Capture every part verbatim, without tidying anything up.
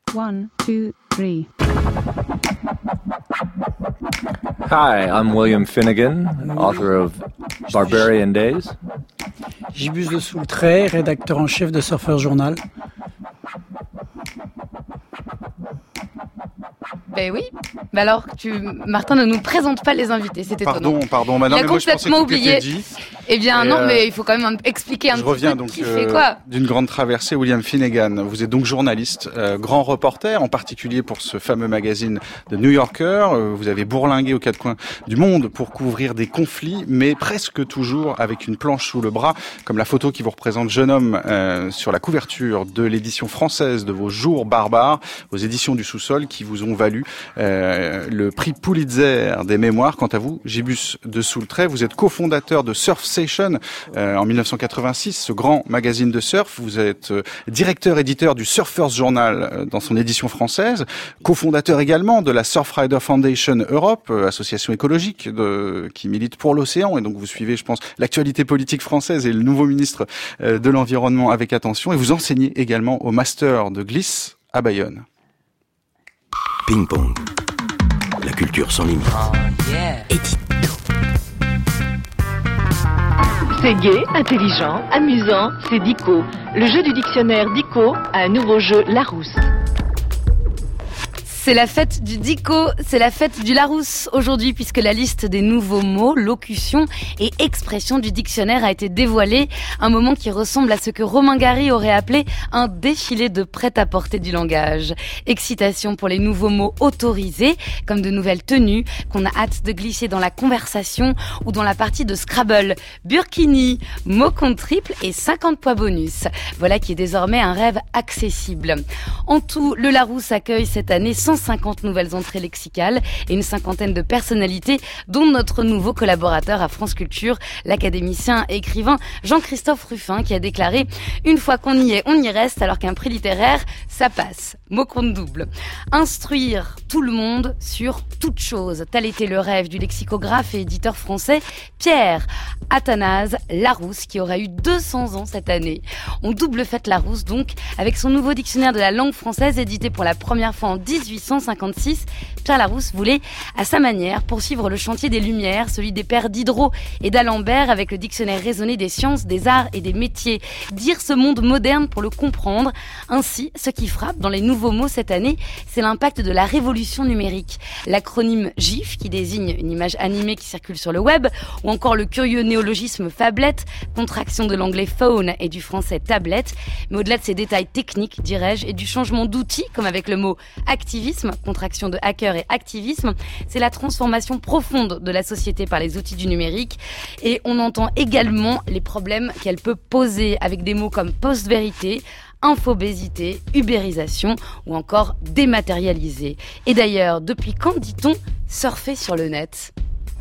One, two, three. Hi, I'm William Finnegan, author of Barbarian Days. Gibus de Soultray, rédacteur en chef de Surfer Journal. Ben oui. Ben alors, tu, Martin ne nous présente pas les invités, c'est étonnant. Pardon, pardon, madame, il a mais moi je pensais que tout oublié. était dit. Eh bien Et non, euh, mais il faut quand même expliquer un je petit reviens peu donc qui euh, fait quoi. d'une grande traversée, William Finnegan. Vous êtes donc journaliste, euh, grand reporter, en particulier pour ce fameux magazine The New Yorker. Euh, vous avez bourlingué aux quatre coins du monde pour couvrir des conflits, mais presque toujours avec une planche sous le bras, comme la photo qui vous représente jeune homme euh, sur la couverture de l'édition française de vos Jours barbares, aux éditions du Sous-sol, qui vous ont valu euh, le prix Pulitzer des mémoires. Quant à vous, Gibus de Soultray, vous êtes cofondateur de Surf Station euh, en dix-neuf cent quatre-vingt-six, ce grand magazine de surf. Vous êtes euh, directeur-éditeur du Surfers Journal euh, dans son édition française, cofondateur également de la Surfrider Foundation Europe, euh, association écologique de, qui milite pour l'océan. Et donc vous suivez, je pense, l'actualité politique française et le nouveau ministre euh, de l'Environnement avec attention. Et vous enseignez également au Master de Glisse à Bayonne. Ping-pong. La culture sans limite. Oh, yeah. Édito. C'est gai, intelligent, amusant, c'est Dico. Le jeu du dictionnaire Dico a un nouveau jeu Larousse. C'est la fête du Dico, c'est la fête du Larousse aujourd'hui puisque la liste des nouveaux mots, locutions et expressions du dictionnaire a été dévoilée. Un moment qui ressemble à ce que Romain Gary aurait appelé un défilé de prêt-à-porter du langage. Excitation pour les nouveaux mots autorisés, comme de nouvelles tenues qu'on a hâte de glisser dans la conversation ou dans la partie de Scrabble. Burkini, mot compte triple et cinquante points bonus. Voilà qui est désormais un rêve accessible. En tout, le Larousse accueille cette année cent cinquante nouvelles entrées lexicales et une cinquantaine de personnalités, dont notre nouveau collaborateur à France Culture, l'académicien et écrivain Jean-Christophe Ruffin, qui a déclaré « Une fois qu'on y est, on y reste, alors qu'un prix littéraire, ça passe. » Mot compte double. Instruire tout le monde sur toute chose. Tel était le rêve du lexicographe et éditeur français Pierre Athanase Larousse, qui aura eu deux cents ans cette année. On double fête Larousse donc, avec son nouveau dictionnaire de la langue française édité pour la première fois en dix-huit cent cinquante-six. Pierre Larousse voulait, à sa manière, poursuivre le chantier des Lumières, celui des pères Diderot et d'Alembert, avec le dictionnaire raisonné des sciences, des arts et des métiers. Dire ce monde moderne pour le comprendre. Ainsi, ce qui frappe dans les nouveaux mots cette année, c'est l'impact de la révolution numérique. L'acronyme GIF, qui désigne une image animée qui circule sur le web, ou encore le curieux néologisme phablette, contraction de l'anglais phone et du français tablette. Mais au-delà de ces détails techniques, dirais-je, et du changement d'outils, comme avec le mot activisme, contraction de hacker et activisme, c'est la transformation profonde de la société par les outils du numérique. Et on entend également les problèmes qu'elle peut poser avec des mots comme post-vérité, infobésité, ubérisation ou encore dématérialisé. Et d'ailleurs, depuis quand dit-on surfer sur le net ?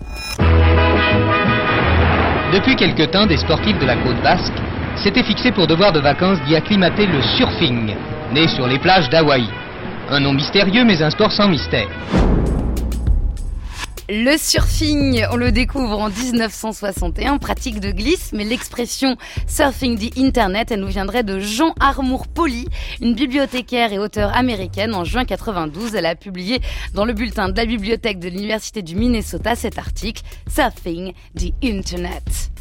Depuis quelque temps, des sportifs de la côte basque s'étaient fixés pour devoir de vacances d'y acclimater le surfing, né sur les plages d'Hawaï. Un nom mystérieux, mais un sport sans mystère. Le surfing, on le découvre en dix-neuf cent soixante et un, pratique de glisse, mais l'expression surfing the internet, elle nous viendrait de Jean Armour Polly, une bibliothécaire et auteure américaine. En juin quatre-vingt-douze, elle a publié dans le bulletin de la bibliothèque de l'Université du Minnesota cet article, Surfing the internet.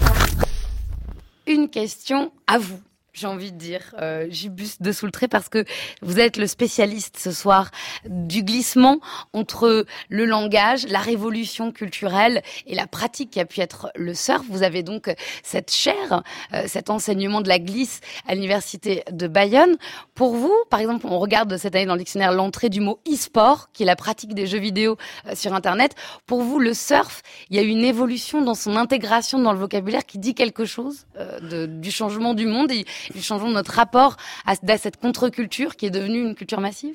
Une question à vous. J'ai envie de dire, euh, Gibus de Soultray, parce que vous êtes le spécialiste ce soir du glissement entre le langage, la révolution culturelle et la pratique qui a pu être le surf. Vous avez donc cette chaire, euh, cet enseignement de la glisse à l'université de Bayonne. Pour vous, par exemple, on regarde cette année dans le dictionnaire l'entrée du mot e-sport, qui est la pratique des jeux vidéo euh, sur Internet. Pour vous, le surf, il y a une évolution dans son intégration dans le vocabulaire qui dit quelque chose euh, de, du changement du monde et du changement de notre rapport à, à cette contre-culture qui est devenue une culture massive ?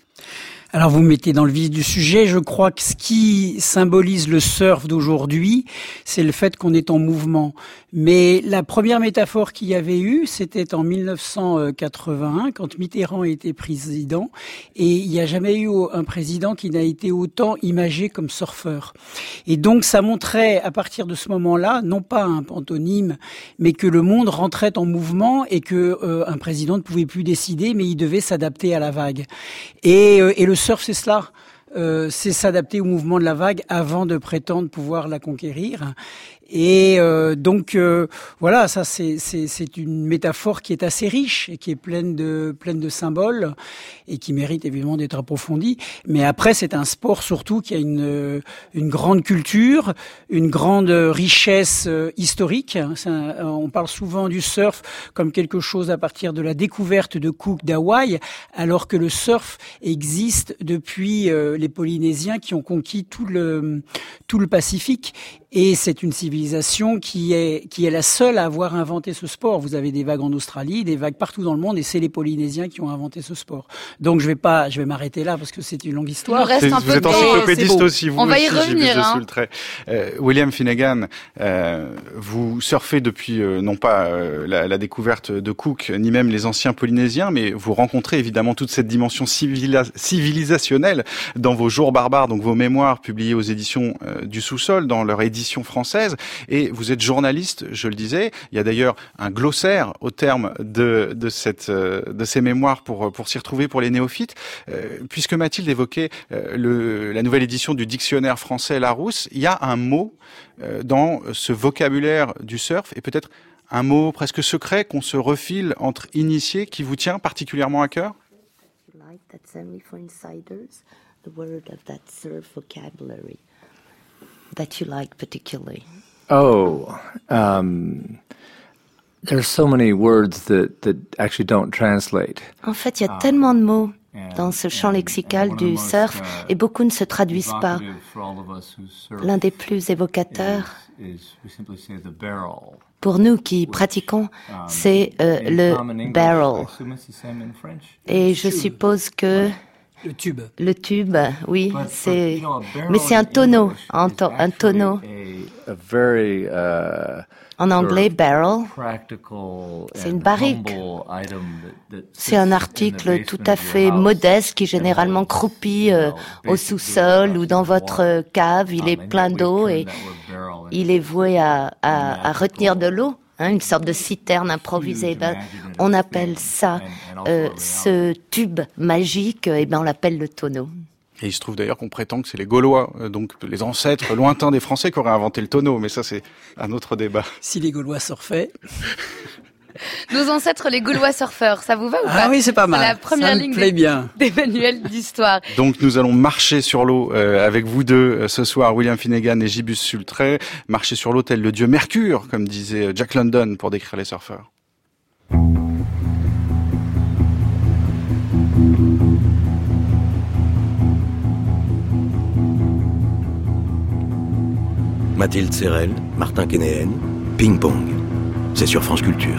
Alors vous me mettez dans le vif du sujet. Je crois que ce qui symbolise le surf d'aujourd'hui, c'est le fait qu'on est en mouvement. Mais la première métaphore qu'il y avait eu, c'était en mille neuf cent quatre-vingt-un, quand Mitterrand était président. Et il n'y a jamais eu un président qui n'a été autant imagé comme surfeur. Et donc ça montrait, à partir de ce moment-là, non pas un pantonyme, mais que le monde rentrait en mouvement et que euh, un président ne pouvait plus décider, mais il devait s'adapter à la vague. Et, euh, et le surf, c'est cela. Euh, c'est s'adapter au mouvement de la vague avant de prétendre pouvoir la conquérir. Et euh, donc euh, voilà, ça c'est, c'est c'est une métaphore qui est assez riche et qui est pleine de pleine de symboles et qui mérite évidemment d'être approfondie. Mais après, c'est un sport surtout qui a une une grande culture, une grande richesse historique. C'est un, on parle souvent du surf comme quelque chose à partir de la découverte de Cook d'Hawaï, alors que le surf existe depuis euh, les Polynésiens qui ont conquis tout le tout le Pacifique. Et c'est une civilisation qui est qui est la seule à avoir inventé ce sport. Vous avez des vagues en Australie, des vagues partout dans le monde, et c'est les Polynésiens qui ont inventé ce sport. Donc je vais pas, je vais m'arrêter là parce que c'est une longue histoire. Il reste un vous peu êtes de encyclopédiste temps. aussi, vous On va y aussi, revenir. Hein. Sous le trait. Euh, William Finnegan, euh, vous surfez depuis euh, non pas euh, la, la découverte de Cook, ni même les anciens Polynésiens, mais vous rencontrez évidemment toute cette dimension civila- civilisationnelle dans vos Jours barbares, donc vos mémoires publiées aux éditions euh, du Sous-sol, dans leur édition française. Et vous êtes journaliste, je le disais. Il y a d'ailleurs un glossaire au terme de, de, cette, de ces mémoires pour, pour s'y retrouver pour les néophytes. Euh, puisque Mathilde évoquait euh, le, la nouvelle édition du dictionnaire français Larousse, il y a un mot euh, dans ce vocabulaire du surf et peut-être un mot presque secret qu'on se refile entre initiés qui vous tient particulièrement à cœur? That you like particularly? Oh, um, there's so many words that, that actually don't translate. En fait, il y a tellement de mots dans ce champ lexical du surf et beaucoup ne se traduisent pas. L'un des plus évocateurs pour nous qui pratiquons, c'est euh, le barrel. Et je suppose que Le tube. Le tube, oui, c'est, mais c'est un tonneau, un, to, un tonneau. En anglais, barrel, c'est une barrique. C'est un article tout à fait modeste qui généralement croupit euh, au sous-sol ou dans votre cave. Il est plein d'eau et il est voué à, à, à retenir de l'eau. Hein, une sorte de citerne improvisée. Ben, on appelle ça, euh, ce tube magique, et ben on l'appelle le tonneau. Et il se trouve d'ailleurs qu'on prétend que c'est les Gaulois, donc les ancêtres lointains des Français qui auraient inventé le tonneau, mais ça c'est un autre débat. Si les Gaulois surfaient... Nos ancêtres, les Gaulois surfeurs, ça vous va ou pas? Ah oui, c'est pas mal. C'est la première ça ligne me plaît des, bien. des manuels d'histoire. Donc nous allons marcher sur l'eau euh, avec vous deux euh, ce soir, William Finnegan et Gibus Sultret. Marcher sur l'eau tel le dieu Mercure, comme disait Jack London pour décrire les surfeurs. Mathilde Serrel, Martin Kénéen, Ping Pong. C'est sur France Culture.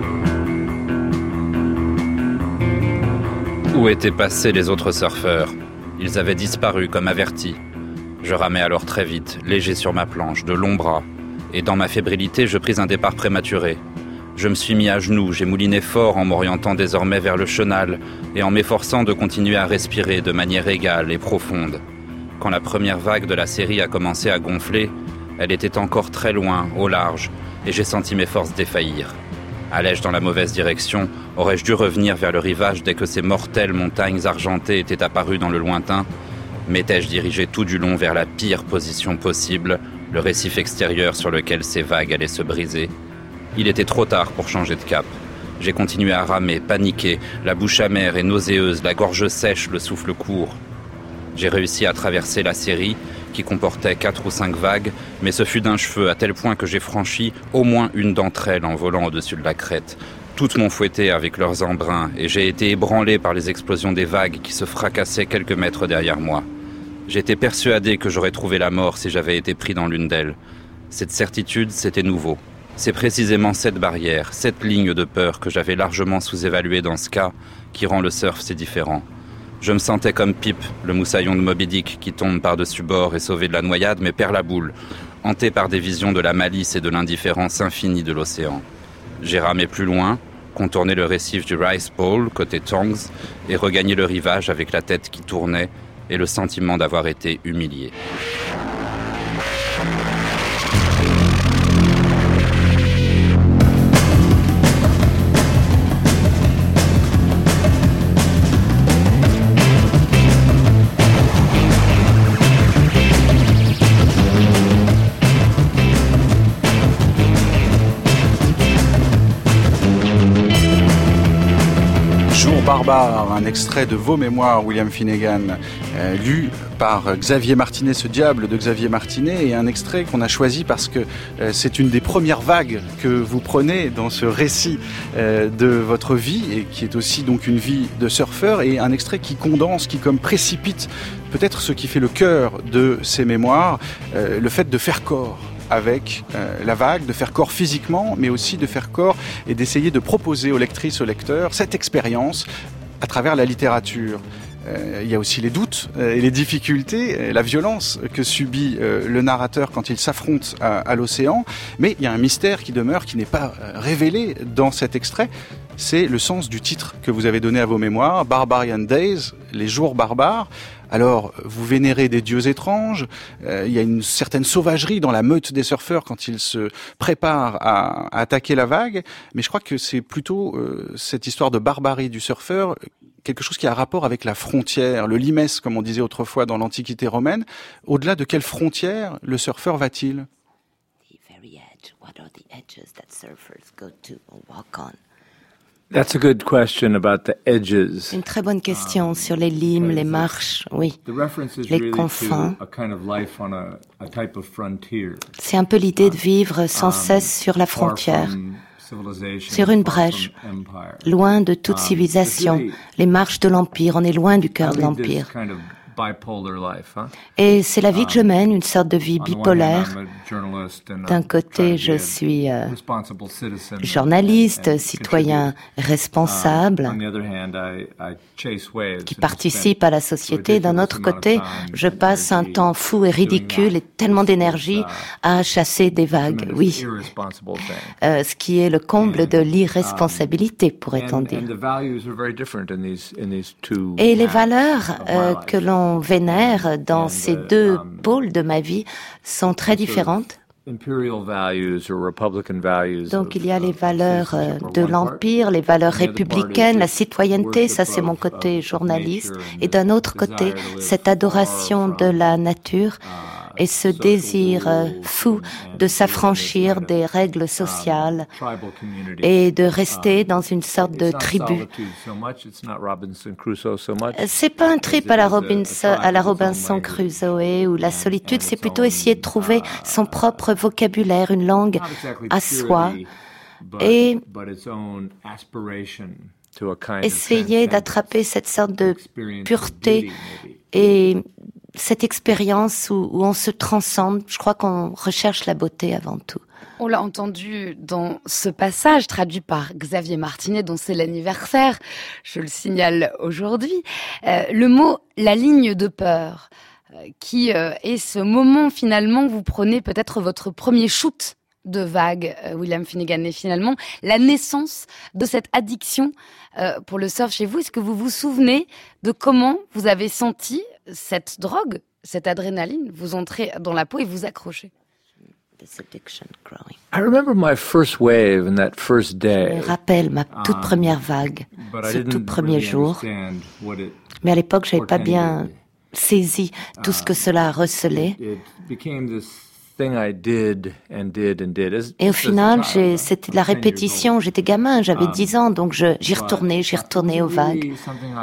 Où étaient passés les autres surfeurs? Ils avaient disparu comme avertis. Je ramais alors très vite, léger sur ma planche, de longs bras. Et dans ma fébrilité, je pris un départ prématuré. Je me suis mis à genoux, j'ai mouliné fort en m'orientant désormais vers le chenal et en m'efforçant de continuer à respirer de manière égale et profonde. Quand la première vague de la série a commencé à gonfler, elle était encore très loin, au large, et j'ai senti mes forces défaillir. Allais-je dans la mauvaise direction? Aurais-je dû revenir vers le rivage dès que ces mortelles montagnes argentées étaient apparues dans le lointain? M'étais-je dirigé tout du long vers la pire position possible, le récif extérieur sur lequel ces vagues allaient se briser? Il était trop tard pour changer de cap. J'ai continué à ramer, paniqué, la bouche amère et nauséeuse, la gorge sèche, le souffle court. J'ai réussi à traverser la série, qui comportait quatre ou cinq vagues, mais ce fut d'un cheveu à tel point que j'ai franchi au moins une d'entre elles en volant au-dessus de la crête. Toutes m'ont fouetté avec leurs embruns et j'ai été ébranlé par les explosions des vagues qui se fracassaient quelques mètres derrière moi. J'étais persuadé que j'aurais trouvé la mort si j'avais été pris dans l'une d'elles. Cette certitude, c'était nouveau. C'est précisément cette barrière, cette ligne de peur que j'avais largement sous-évaluée dans ce cas, qui rend le surf si différent. Je me sentais comme Pip, le moussaillon de Moby Dick qui tombe par-dessus bord et sauvé de la noyade mais perd la boule, hanté par des visions de la malice et de l'indifférence infinie de l'océan. J'ai ramé plus loin, contourné le récif du Rice Bowl, côté Tongs, et regagné le rivage avec la tête qui tournait et le sentiment d'avoir été humilié. Barbare, un extrait de vos mémoires, William Finnegan, euh, lu par Xavier Martinet, ce diable de Xavier Martinet, et un extrait qu'on a choisi parce que euh, c'est une des premières vagues que vous prenez dans ce récit euh, de votre vie, et qui est aussi donc une vie de surfeur, et un extrait qui condense, qui comme précipite peut-être ce qui fait le cœur de ces mémoires, euh, le fait de faire corps avec euh, la vague, de faire corps physiquement, mais aussi de faire corps et d'essayer de proposer aux lectrices, aux lecteurs, cette expérience à travers la littérature. Euh, il y a aussi les doutes euh, et les difficultés, et la violence que subit euh, le narrateur quand il s'affronte à, à l'océan, mais il y a un mystère qui demeure, qui n'est pas euh, révélé dans cet extrait, c'est le sens du titre que vous avez donné à vos mémoires, Barbarian Days, les jours barbares. Alors, vous vénérez des dieux étranges, euh, il y a une certaine sauvagerie dans la meute des surfeurs quand ils se préparent à, à attaquer la vague, mais je crois que c'est plutôt euh, cette histoire de barbarie du surfeur, quelque chose qui a rapport avec la frontière, le limes, comme on disait autrefois dans l'Antiquité romaine. Au-delà de quelle frontière le surfeur va-t-il ? The very edge. What are the edges that surfers go to or walk on? That's a good question about the edges. Une très bonne question sur les limes, les marches, oui, les confins. C'est un peu l'idée de vivre sans cesse sur la frontière, sur une brèche, loin de toute civilisation. Les marches de l'Empire, on est loin du cœur de l'Empire. Et c'est la vie que je mène, une sorte de vie bipolaire. D'un côté, je suis euh, journaliste, citoyen responsable, qui participe à la société. D'un autre côté, je passe un temps fou et ridicule et tellement d'énergie à chasser des vagues, oui. Euh, ce qui est le comble de l'irresponsabilité, pourrait-on dire. Et les valeurs euh, que l'on vénère dans ces deux pôles de ma vie sont très différentes. Donc il y a les valeurs de l'Empire, les valeurs républicaines, la citoyenneté, ça c'est mon côté journaliste, et d'un autre côté, cette adoration de la nature et ce désir fou de s'affranchir des règles sociales et de rester dans une sorte de tribu. C'est pas un trip à la Robinson, à la Robinson Crusoe où la solitude, c'est plutôt essayer de trouver son propre vocabulaire, une langue à soi et essayer d'attraper cette sorte de pureté et cette expérience où, où on se transcende. Je crois qu'on recherche la beauté avant tout. On l'a entendu dans ce passage traduit par Xavier Martinet, dont c'est l'anniversaire, je le signale aujourd'hui. Euh, le mot « la ligne de peur euh, », qui euh, est ce moment finalement où vous prenez peut-être votre premier shoot de vague, euh, William Finnegan, et finalement la naissance de cette addiction euh, pour le surf chez vous. Est-ce que vous vous souvenez de comment vous avez senti cette drogue, cette adrénaline vous entrer dans la peau et vous accrocher? I remember my first wave and that first day. Je me rappelle ma toute première vague, ce tout premier jour. Mais à l'époque, je n'avais pas bien saisi tout ce que cela a recelé. Et au final, j'ai, c'était de la répétition. J'étais gamin, j'avais dix ans, donc je, j'y retournais, j'y retournais aux vagues.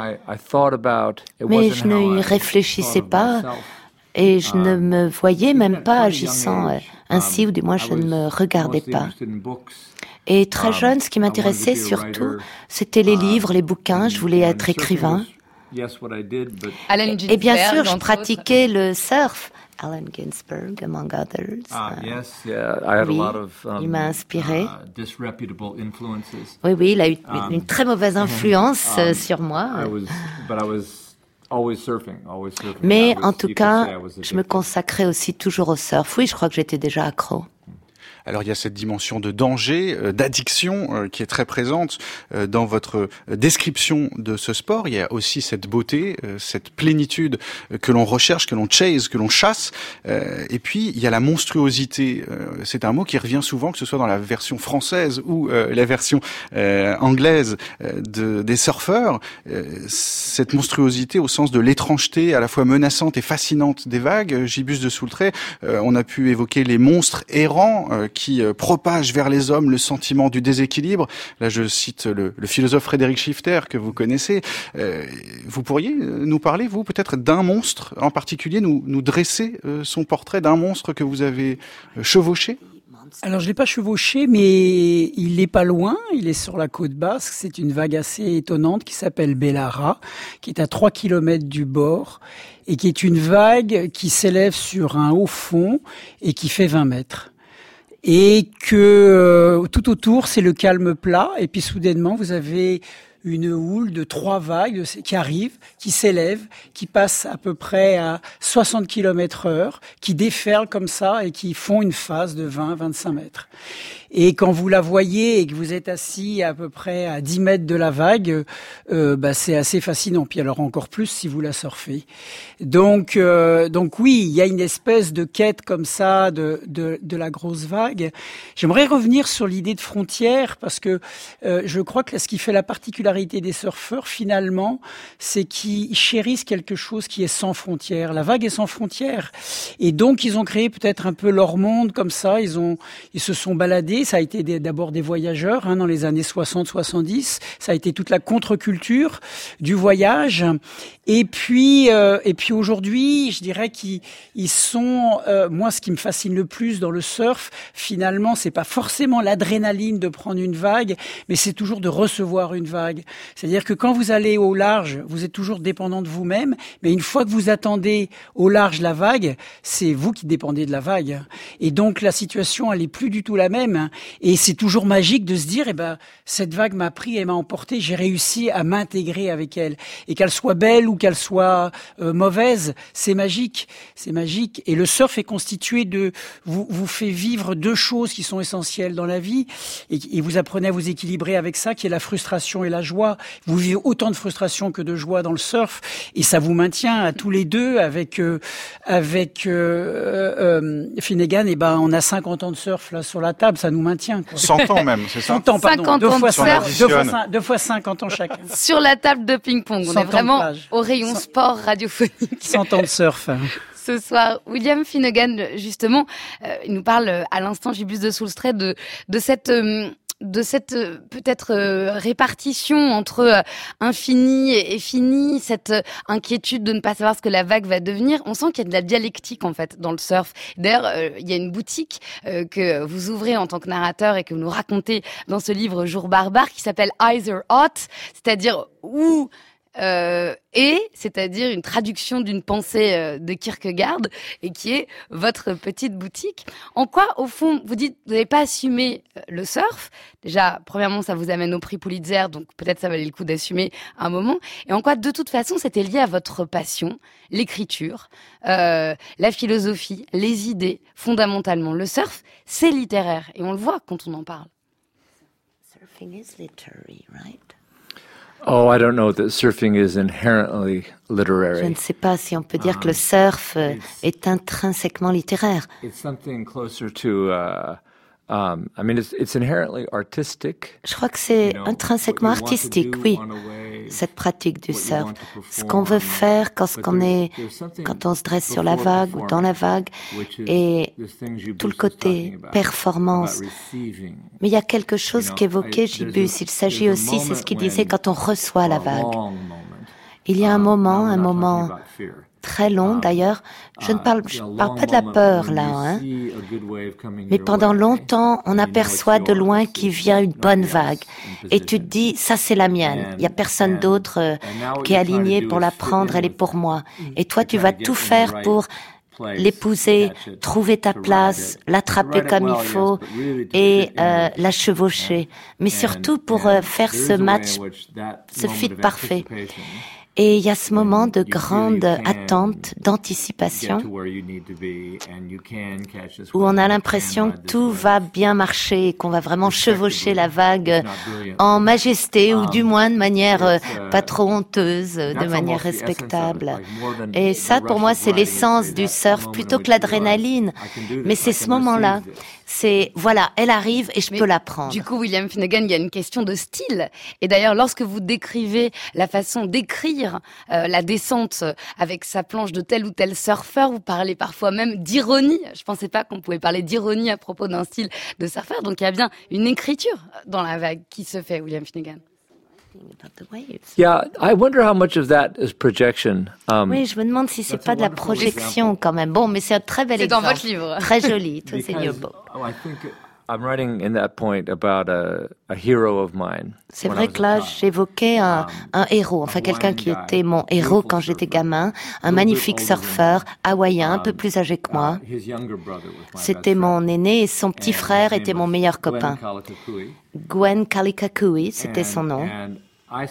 Mais je n'y réfléchissais pas et je ne me voyais même pas agissant ainsi, ou du moins je ne me regardais pas. Et très jeune, ce qui m'intéressait surtout, c'était les livres, les bouquins. Je voulais être écrivain. Et bien sûr, je pratiquais le surf. Allen Ginsberg, among others. Ah, uh, yes, yeah. I had oui, a lot of, um, il m'a inspiré. Uh, disreputable influences. Oui, oui, il a eu um, une très mauvaise influence um, sur moi. I was, but I was Mais en tout cas, je me consacrais aussi toujours au surf. Oui, je crois que j'étais déjà accro. Alors il y a cette dimension de danger, euh, d'addiction euh, qui est très présente euh, dans votre description de ce sport. Il y a aussi cette beauté, euh, cette plénitude euh, que l'on recherche, que l'on chase, que l'on chasse. Euh, et puis il y a la monstruosité. Euh, c'est un mot qui revient souvent, que ce soit dans la version française ou euh, la version euh, anglaise euh, de, des surfeurs. Euh, cette monstruosité au sens de l'étrangeté à la fois menaçante et fascinante des vagues. Gibus de Soultret, euh, on a pu évoquer les monstres errants euh, qui euh, propage vers les hommes le sentiment du déséquilibre. Là, je cite le, le philosophe Frédéric Schifter, que vous connaissez. Euh, vous pourriez nous parler, vous, peut-être d'un monstre en particulier, nous, nous dresser euh, son portrait d'un monstre que vous avez euh, chevauché? Alors, je l'ai pas chevauché, mais il est pas loin. Il est sur la côte basque. C'est une vague assez étonnante qui s'appelle Bellara, qui est à trois kilomètres du bord et qui est une vague qui s'élève sur un haut fond et qui fait vingt mètres. Et que euh, tout autour, c'est le calme plat. Et puis, soudainement, vous avez une houle de trois vagues qui arrivent, qui s'élèvent, qui passent à peu près à soixante kilomètres heure, qui déferlent comme ça et qui font une phase de vingt à vingt-cinq mètres. Et quand vous la voyez et que vous êtes assis à peu près à dix mètres de la vague, euh, bah, c'est assez fascinant. Puis alors encore plus si vous la surfez. Donc, euh, donc oui, il y a une espèce de quête comme ça de, de, de la grosse vague. J'aimerais revenir sur l'idée de frontière parce que euh, je crois que ce qui fait la particularité des surfeurs finalement, c'est qu'ils chérissent quelque chose qui est sans frontières. La vague est sans frontières. Et donc ils ont créé peut-être un peu leur monde comme ça. Ils ont, ils se sont baladés. Ça a été des, d'abord des voyageurs hein, dans les années soixante soixante-dix. Ça a été toute la contre-culture du voyage. Et puis, euh, et puis aujourd'hui, je dirais qu'ils ils sont. Euh, moi, ce qui me fascine le plus dans le surf, finalement, c'est pas forcément l'adrénaline de prendre une vague, mais c'est toujours de recevoir une vague. C'est-à-dire que quand vous allez au large, vous êtes toujours dépendant de vous-même, mais une fois que vous attendez au large la vague, c'est vous qui dépendez de la vague. Et donc la situation, elle est plus du tout la même. Et c'est toujours magique de se dire, eh ben, cette vague m'a pris et m'a emporté, j'ai réussi à m'intégrer avec elle. Et qu'elle soit belle ou qu'elle soit euh, mauvaise, c'est magique, c'est magique. Et le surf est constitué de, vous, vous fait vivre deux choses qui sont essentielles dans la vie, et, et vous apprenez à vous équilibrer avec ça, qui est la frustration et la joie. Vous vivez autant de frustration que de joie dans le surf, et ça vous maintient à tous les deux avec euh, avec euh, euh, Finnegan. Et ben, on a cinquante ans de surf là sur la table, ça nous maintient. Quoi. cent ans même, c'est ça? cent ans, pardon. cinquante deux ans fois, de surf. deux, fois cinq, deux fois cinquante ans chacun. Sur la table de ping-pong, on est vraiment au rayon cent sport radiophonique. cent ans de surf. Ce soir, William Finnegan, justement, euh, il nous parle à l'instant, Gibus de Soultret, de, de cette... Euh, de cette euh, peut-être euh, répartition entre euh, infini et, et fini, cette euh, inquiétude de ne pas savoir ce que la vague va devenir. On sent qu'il y a de la dialectique en fait dans le surf. D'ailleurs, euh, il y a une boutique euh, que vous ouvrez en tant que narrateur et que vous nous racontez dans ce livre Jour barbare qui s'appelle Eyes Are Hot, c'est-à-dire où Euh, et c'est-à-dire une traduction d'une pensée euh, de Kierkegaard et qui est votre petite boutique. En quoi, au fond, vous dites vous n'avez pas assumé euh, le surf? Déjà, premièrement, ça vous amène au prix Pulitzer, donc peut-être ça valait le coup d'assumer un moment. Et en quoi, de toute façon, c'était lié à votre passion, l'écriture, euh, la philosophie, les idées, fondamentalement. Le surf, c'est littéraire et on le voit quand on en parle. Surfing is literary, right? Oh, I don't know that surfing is inherently literary. Je ne sais pas si on peut dire um, que le surf est intrinsèquement littéraire. It's something closer to uh, um, I mean it's it's inherently artistic. Je crois que c'est you know, intrinsèquement artistique, oui. Cette pratique du surf, ce qu'on veut faire quand on est, quand on se dresse sur la vague ou dans la vague, et tout le côté performance. Mais il y a quelque chose qu'évoquait Gibus. Il s'agit aussi, c'est ce qu'il disait, quand on reçoit la vague. Il y a un moment, un moment très long d'ailleurs. Je ne parle, je parle pas de la peur là, hein. Mais pendant longtemps, on aperçoit de loin qu'il vient une bonne vague, et tu te dis ça c'est la mienne. Il y a personne d'autre euh, qui est aligné pour la prendre, elle est pour moi. Et toi tu vas tout faire pour l'épouser, trouver ta place, l'attraper comme il faut et euh, la chevaucher. Mais surtout pour euh, faire ce match, ce fit parfait. Et il y a ce moment de grande attente, d'anticipation, où on a l'impression que tout va bien marcher, qu'on va vraiment chevaucher la vague en majesté, ou du moins de manière pas trop honteuse, de manière respectable. Et ça, pour moi, c'est l'essence du surf, plutôt que l'adrénaline. Mais c'est ce moment-là. C'est, voilà, elle arrive et je Mais peux la prendre. Du coup, William Finnegan, il y a une question de style. Et d'ailleurs, lorsque vous décrivez la façon d'écrire euh, la descente avec sa planche de tel ou tel surfeur, vous parlez parfois même d'ironie. Je pensais pas qu'on pouvait parler d'ironie à propos d'un style de surfeur. Donc, il y a bien une écriture dans la vague qui se fait, William Finnegan. Yeah, I wonder how much of that is projection. Um, oui, je me demande si c'est pas de la projection quand même. Bon, mais c'est un très bel c'est exemple. C'est dans votre livre. Très joli. Tout c'est in book. I'm writing in that point about a, a hero of mine. C'est vrai que là, j'évoquais un, un héros, enfin quelqu'un qui était mon héros quand j'étais gamin, un magnifique surfeur hawaïen, un peu plus âgé que moi. C'était mon aîné et son petit frère était mon meilleur copain. Gwen Kalikakui, c'était son nom. Et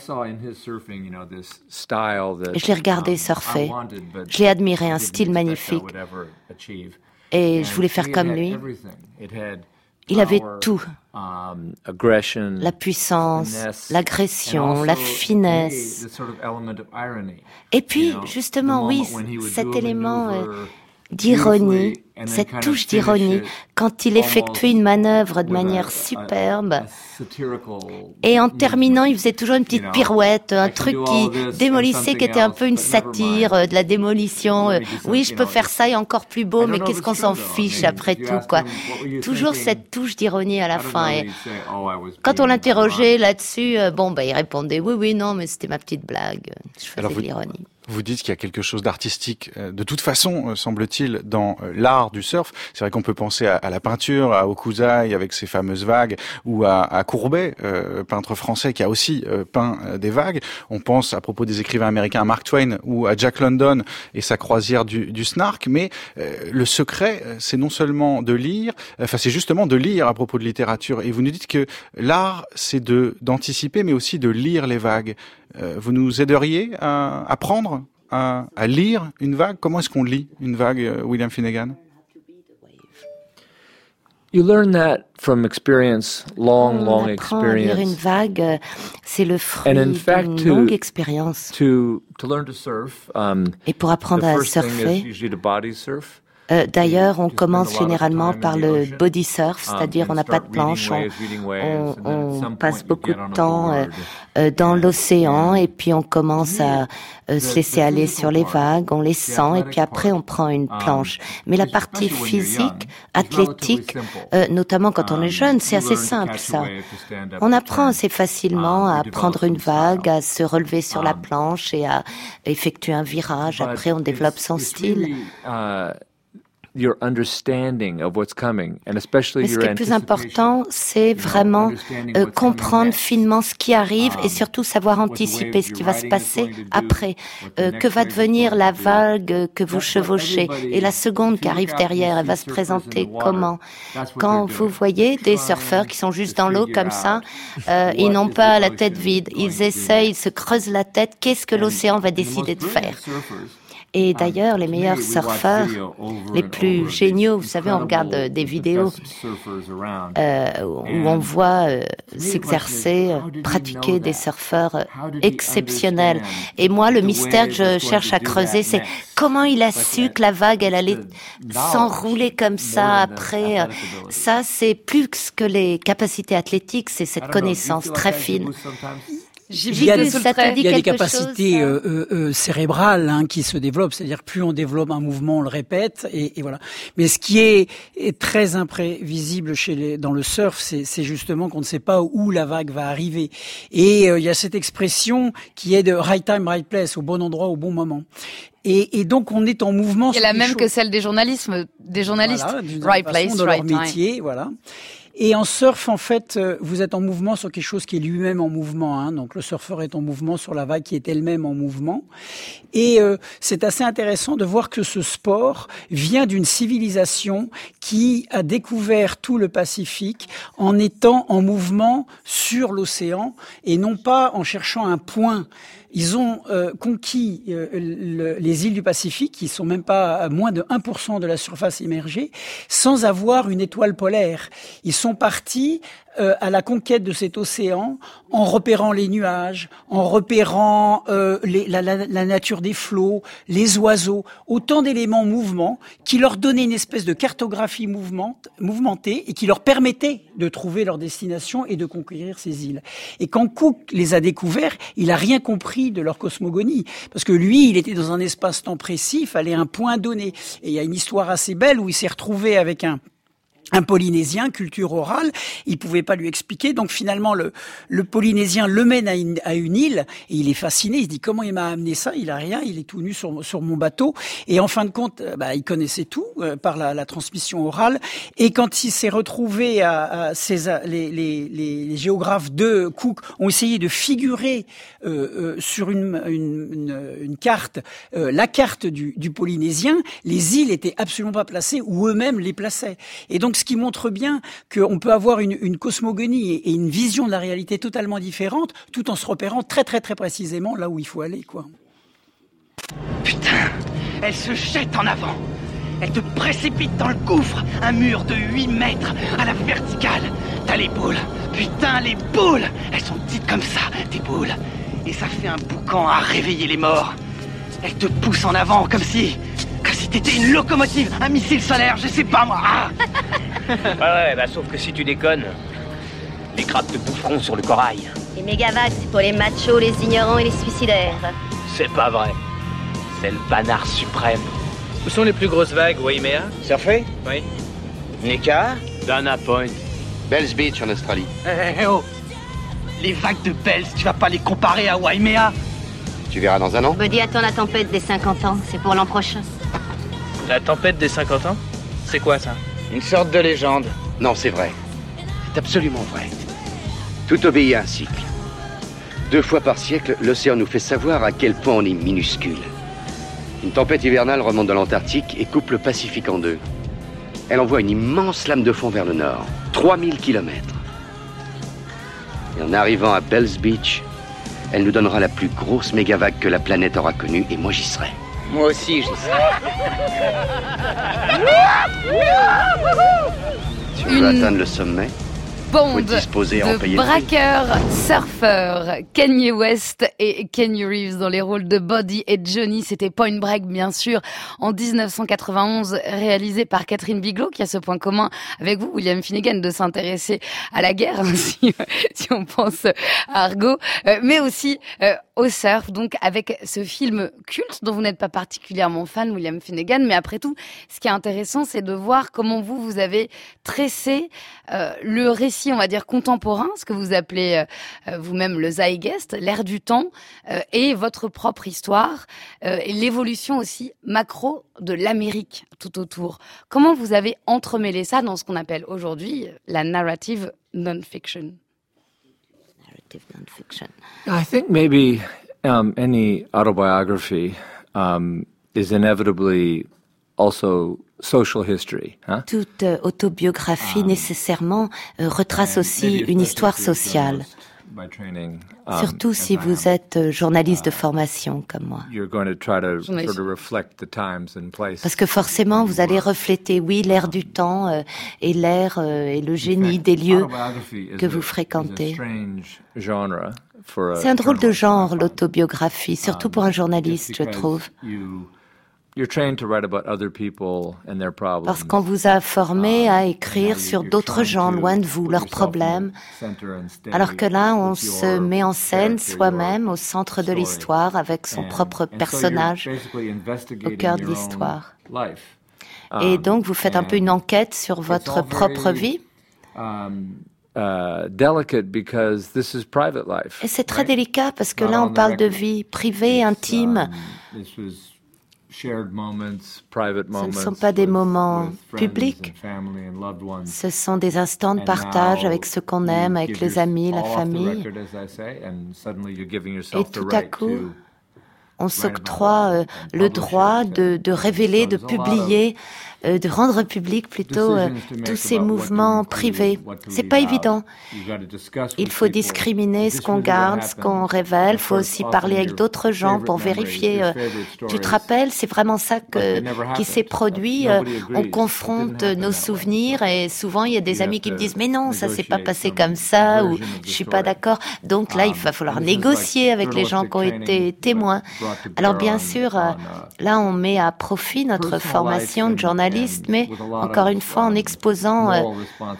je l'ai regardé surfer. Je l'ai admiré, un style magnifique. Et je voulais faire comme lui. Il avait tout. La puissance, l'agression, la finesse. Et puis, justement, oui, cet élément euh, d'ironie, cette touche d'ironie, quand il effectuait une manœuvre de manière superbe, et en terminant, il faisait toujours une petite pirouette, un truc qui démolissait, qui était un peu une satire, de la démolition. Oui, je peux faire ça et encore plus beau, mais qu'est-ce qu'on s'en fiche après tout, quoi. Toujours cette touche d'ironie à la fin. Et quand on l'interrogeait là-dessus, bon, bah, il répondait oui, oui, non, mais c'était ma petite blague. Je faisais Alors vous, de l'ironie. Vous dites qu'il y a quelque chose d'artistique, de toute façon, semble-t-il, dans l'art du surf. C'est vrai qu'on peut penser à, à la peinture, à Okuzai avec ses fameuses vagues, ou à, à Courbet, euh, peintre français qui a aussi euh, peint euh, des vagues. On pense à propos des écrivains américains à Mark Twain ou à Jack London et sa croisière du, du Snark. Mais euh, le secret, c'est non seulement de lire, enfin c'est justement de lire à propos de littérature. Et vous nous dites que l'art, c'est de d'anticiper, mais aussi de lire les vagues. Euh, vous nous aideriez à apprendre à, à lire une vague? Comment est-ce qu'on lit une vague, William Finnegan? You learn that from experience, long, long On apprend à experience. lire une vague, c'est le fruit And in fact, d'une to- longue expérience. To to learn to surf, um, Et pour apprendre the à first thing is surfer, usually to body surf. Euh, d'ailleurs, on commence généralement par le body surf, c'est-à-dire on n'a pas de planche, on, on, on passe beaucoup de temps euh, euh, dans l'océan et puis on commence à euh, se laisser aller sur les vagues, on les sent et puis après on prend une planche. Mais la partie physique, athlétique, euh, notamment quand on est jeune, c'est assez simple ça. On apprend assez facilement à prendre une vague, à se relever sur la planche et à effectuer un virage. Après, on développe son style. Your understanding of what's coming, and especially Mais ce your qui est le plus anticipation. important, c'est vraiment euh, comprendre finement ce qui arrive et surtout savoir anticiper ce qui va se passer après. Euh, que va devenir la vague que vous chevauchez et la seconde qui arrive derrière, elle va se présenter comment? Quand vous voyez des surfeurs qui sont juste dans l'eau comme ça, euh, ils n'ont pas la tête vide. Ils essayent, ils se creusent la tête. Qu'est-ce que l'océan va décider de faire? Et d'ailleurs, les meilleurs surfeurs, les plus géniaux, vous savez, on regarde euh, des vidéos euh, où on voit euh, s'exercer, euh, pratiquer des surfeurs euh, exceptionnels. Et moi, le mystère que je cherche à creuser, c'est comment il a su que la vague, elle allait s'enrouler comme ça après. euh, Ça, c'est plus que les capacités athlétiques, c'est cette connaissance très fine. Il y a, des, ça te dit il y a des quelque capacités chose, euh, euh, euh, cérébrales hein, qui se développent, c'est-à-dire plus on développe un mouvement, on le répète, et, et voilà. Mais ce qui est, est très imprévisible chez les, dans le surf, c'est, c'est justement qu'on ne sait pas où la vague va arriver. Et euh, il y a cette expression qui est de right time, right place, au bon endroit, au bon moment. Et, et donc on est en mouvement. C'est la même choses. que celle des journalistes, des journalistes. Voilà, right place, de right leur time. métier, voilà. Et en surf, en fait, vous êtes en mouvement sur quelque chose qui est lui-même en mouvement. Hein. Donc le surfeur est en mouvement sur la vague qui est elle-même en mouvement. Et euh, c'est assez intéressant de voir que ce sport vient d'une civilisation qui a découvert tout le Pacifique en étant en mouvement sur l'océan et non pas en cherchant un point. Ils ont euh, conquis euh, le, les îles du Pacifique, qui sont même pas à moins de un pour cent de la surface immergée, sans avoir une étoile polaire. Ils sont partis euh, à la conquête de cet océan en repérant les nuages, en repérant euh, les, la, la, la nature des flots, les oiseaux, autant d'éléments mouvements qui leur donnaient une espèce de cartographie mouvemente, mouvementée et qui leur permettait de trouver leur destination et de conquérir ces îles. Et quand Cook les a découverts, il a rien compris de leur cosmogonie. Parce que lui, il était dans un espace-temps précis, il fallait un point donné. Et il y a une histoire assez belle où il s'est retrouvé avec un un Polynésien, culture orale, il pouvait pas lui expliquer, donc finalement le, le Polynésien le mène à une, à une île, et il est fasciné, il se dit comment il m'a amené ça, il a rien, il est tout nu sur, sur mon bateau, et en fin de compte, bah, il connaissait tout euh, par la, la transmission orale, et quand il s'est retrouvé à, à ces, les, les, les géographes de Cook ont essayé de figurer euh, euh, sur une, une, une, une carte, euh, la carte du, du Polynésien, les îles étaient absolument pas placées, ou eux-mêmes les plaçaient, et donc ce qui montre bien qu'on peut avoir une, une cosmogonie et une vision de la réalité totalement différente, tout en se repérant très très très précisément là où il faut aller, quoi. Putain, elle se jette en avant. Elle te précipite dans le gouffre, un mur de huit mètres à la verticale. T'as les boules. Putain, les boules. Elles sont petites comme ça, tes boules. Et ça fait un boucan à réveiller les morts. Elle te pousse en avant comme si... Comme si t'étais une locomotive, un missile solaire, je sais pas moi. Ah ouais, ouais, bah sauf que si tu déconnes, les crabes te boufferont sur le corail. Les mégavagues, c'est pour les machos, les ignorants et les suicidaires. C'est pas vrai. C'est le banard suprême. Où sont les plus grosses vagues, Waimea? Surfer? Oui. Nika? Dana Point. Bells Beach en Australie. Hé, hey, hey, oh. Les vagues de Bells, tu vas pas les comparer à Waimea? Tu verras dans un an. Me dis, attends la tempête des cinquante ans, c'est pour l'an prochain. La tempête des cinquante ans? C'est quoi ça? Une sorte de légende. Non, c'est vrai. C'est absolument vrai. Tout obéit à un cycle. Deux fois par siècle, l'océan nous fait savoir à quel point on est minuscule. Une tempête hivernale remonte dans l'Antarctique et coupe le Pacifique en deux. Elle envoie une immense lame de fond vers le nord, trois mille kilomètres. Et en arrivant à Bells Beach, elle nous donnera la plus grosse mégavague que la planète aura connue, et moi j'y serai. Moi aussi, j'y serai. Si on veut atteindre le sommet, bande de braqueurs, surfeurs, Kanye West et Kenny Reeves dans les rôles de Buddy et Johnny. C'était Point Break, bien sûr, en dix-neuf cent quatre-vingt-onze, réalisé par Catherine Bigelow, qui a ce point commun avec vous, William Finnegan, de s'intéresser à la guerre, si, si on pense à Argo, euh, mais aussi euh, au surf, donc avec ce film culte dont vous n'êtes pas particulièrement fan, William Finnegan, mais après tout, ce qui est intéressant, c'est de voir comment vous, vous avez tressé euh, le récit, on va dire contemporain, ce que vous appelez euh, vous-même le zeitgeist, l'ère du temps, euh, et votre propre histoire, euh, et l'évolution aussi macro de l'Amérique tout autour. Comment vous avez entremêlé ça dans ce qu'on appelle aujourd'hui la narrative non-fiction? Narrative non-fiction. I think maybe um, any autobiography um, is inevitably also social history. Hein? Toute euh, autobiographie um, nécessairement euh, retrace aussi une histoire sociale. Um, Surtout si vous êtes euh, journaliste de formation comme moi. Parce que forcément, vous allez refléter, oui, l'ère du temps euh, et l'ère euh, et le génie des lieux que vous fréquentez. C'est un drôle de genre, l'autobiographie, surtout pour un journaliste, je trouve. Parce qu'on vous a formé à écrire sur d'autres gens loin de vous, leurs problèmes, alors que là, on se met en scène soi-même au centre de l'histoire avec son propre personnage au cœur de l'histoire. Et donc, vous faites un peu une enquête sur votre propre vie. Et c'est très délicat parce que là, on parle de vie privée, intime. Ce ne sont pas des moments publics, ce sont des instants de partage avec ceux qu'on aime, avec les amis, la famille. Et tout à coup, on s'octroie euh, le droit de, de révéler, de publier, euh, de rendre public plutôt euh, tous ces mouvements privés. C'est pas évident. Il faut discriminer ce qu'on garde, ce qu'on révèle. Il faut aussi parler avec d'autres gens pour vérifier. Euh, tu te rappelles, c'est vraiment ça que, qui s'est produit. Euh, on confronte nos souvenirs et souvent il y a des amis qui me disent mais non, ça s'est pas passé comme ça ou je suis pas d'accord. Donc là, il va falloir négocier avec les gens qui ont été témoins. Alors bien sûr, euh, là on met à profit notre formation de journaliste, mais encore une fois en exposant euh,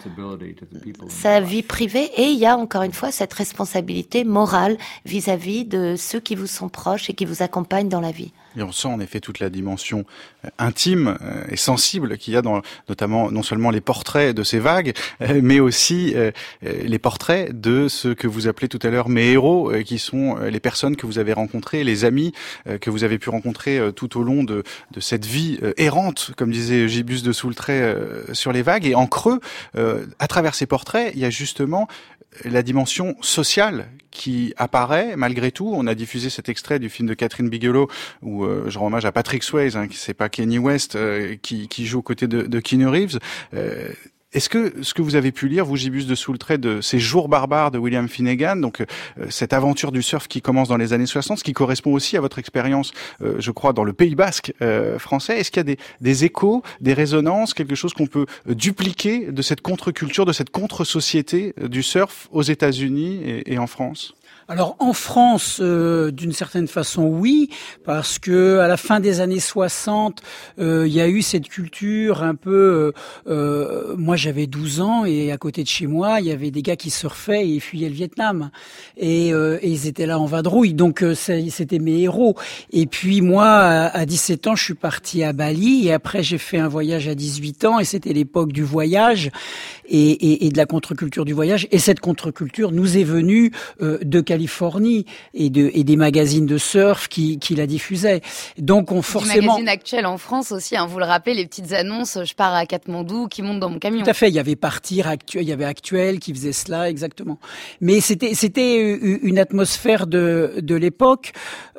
sa vie privée, et il y a encore une fois cette responsabilité morale vis-à-vis de ceux qui vous sont proches et qui vous accompagnent dans la vie. Et on sent en effet toute la dimension euh, intime euh, et sensible qu'il y a dans notamment non seulement les portraits de ces vagues, euh, mais aussi euh, les portraits de ceux que vous appelez tout à l'heure mes héros, euh, qui sont euh, les personnes que vous avez rencontrées, les amis euh, que vous avez pu rencontrer euh, tout au long de, de cette vie euh, errante, comme disait Gibus de Soultret, euh, sur les vagues. Et en creux, euh, à travers ces portraits, il y a justement la dimension sociale qui apparaît malgré tout. On a diffusé cet extrait du film de Catherine Bigelow où euh, je rends hommage à Patrick Swayze, hein, c'est pas Kanye West euh, qui, qui joue aux côtés de, de Keanu Reeves. Euh, Est-ce que ce que vous avez pu lire, vous, Gibus de Soultret, de ces jours barbares de William Finnegan, donc euh, cette aventure du surf qui commence dans les années soixante, ce qui correspond aussi à votre expérience, euh, je crois, dans le Pays Basque euh, français, est-ce qu'il y a des, des échos, des résonances, quelque chose qu'on peut dupliquer de cette contre-culture, de cette contre-société du surf aux États-Unis et, et en France ? Alors en France, euh, d'une certaine façon, oui, parce que à la fin des années soixante, euh, il y a eu cette culture un peu. Euh, euh, moi, j'avais douze ans et à côté de chez moi, il y avait des gars qui surfaient et fuyaient le Vietnam, et, euh, et ils étaient là en vadrouille. Donc euh, c'était mes héros. Et puis moi, à, à dix-sept ans, je suis parti à Bali et après j'ai fait un voyage à dix-huit ans et c'était l'époque du voyage et, et, et de la contre-culture du voyage. Et cette contre-culture nous est venue euh, de Californie. Californie et, de, et des magazines de surf qui, qui la diffusaient. Donc on forcément. Les magazines actuels en France aussi, hein, vous le rappelez, les petites annonces, je pars à Katmandou, qui montent dans mon camion. Tout à fait, il y avait Partir, Actuel, il y avait Actuel qui faisait cela, exactement. Mais c'était c'était une atmosphère de de l'époque.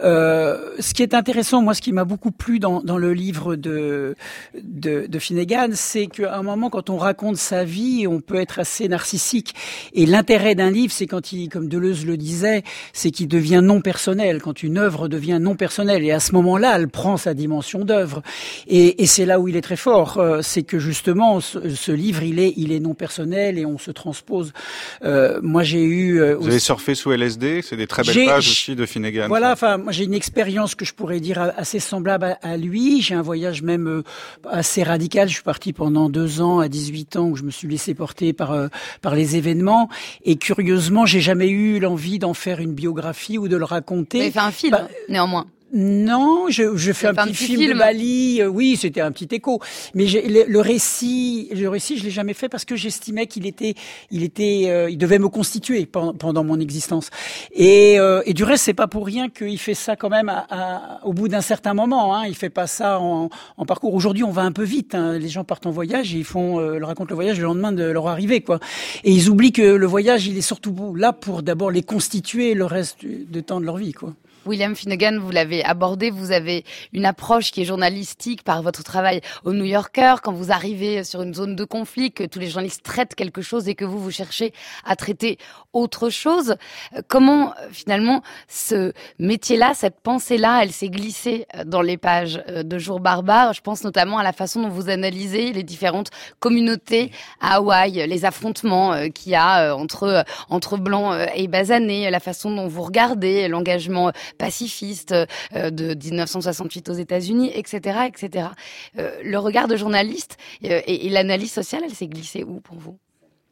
Euh, ce qui est intéressant, moi, ce qui m'a beaucoup plu dans dans le livre de de, de Finnegan, c'est qu'à un moment, quand on raconte sa vie, on peut être assez narcissique. Et l'intérêt d'un livre, c'est quand il, comme Deleuze le disait, c'est qu'il devient non personnel, quand une œuvre devient non personnelle. Et à ce moment-là, elle prend sa dimension d'œuvre. Et, et c'est là où il est très fort. Euh, c'est que justement, ce, ce livre, il est, il est non personnel et on se transpose. Euh, moi, j'ai eu... Euh, Vous avez surfé sous L S D, c'est des très belles pages aussi de Finnegan. Voilà, enfin, moi j'ai une expérience que je pourrais dire assez semblable à, à lui. J'ai un voyage même euh, assez radical. Je suis parti pendant deux ans, à dix-huit ans, où je me suis laissé porter par, euh, par les événements. Et curieusement, j'ai jamais eu l'envie d'en faire une biographie ou de le raconter. Vous avez fait un film, bah, néanmoins. Non, je, je fais un petit, un petit film, film de Bali. Oui, c'était un petit écho. Mais j'ai, le, le récit, le récit, je l'ai jamais fait parce que j'estimais qu'il était, il était, euh, il devait me constituer pendant, pendant mon existence. Et, euh, et du reste, c'est pas pour rien qu'il fait ça quand même à, à, au bout d'un certain moment. Hein. Il fait pas ça en, en parcours. Aujourd'hui, on va un peu vite. Hein. Les gens partent en voyage et ils font, euh, ils racontent le voyage le lendemain de leur arrivée, quoi. Et ils oublient que le voyage, il est surtout là pour d'abord les constituer le reste du, du temps de leur vie, quoi. William Finnegan, vous l'avez abordé, vous avez une approche qui est journalistique par votre travail au New Yorker. Quand vous arrivez sur une zone de conflit, que tous les journalistes traitent quelque chose et que vous, vous cherchez à traiter autre chose, comment finalement ce métier-là, cette pensée-là, elle s'est glissée dans les pages de Jours barbares? Je pense notamment à la façon dont vous analysez les différentes communautés à Hawaï, les affrontements qu'il y a entre, entre blancs et basanés, la façon dont vous regardez l'engagement pacifiste euh, de dix-neuf cent soixante-huit aux États-Unis, et cetera, et cetera. Euh, le regard de journaliste euh, et, et l'analyse sociale, elle s'est glissée où pour vous?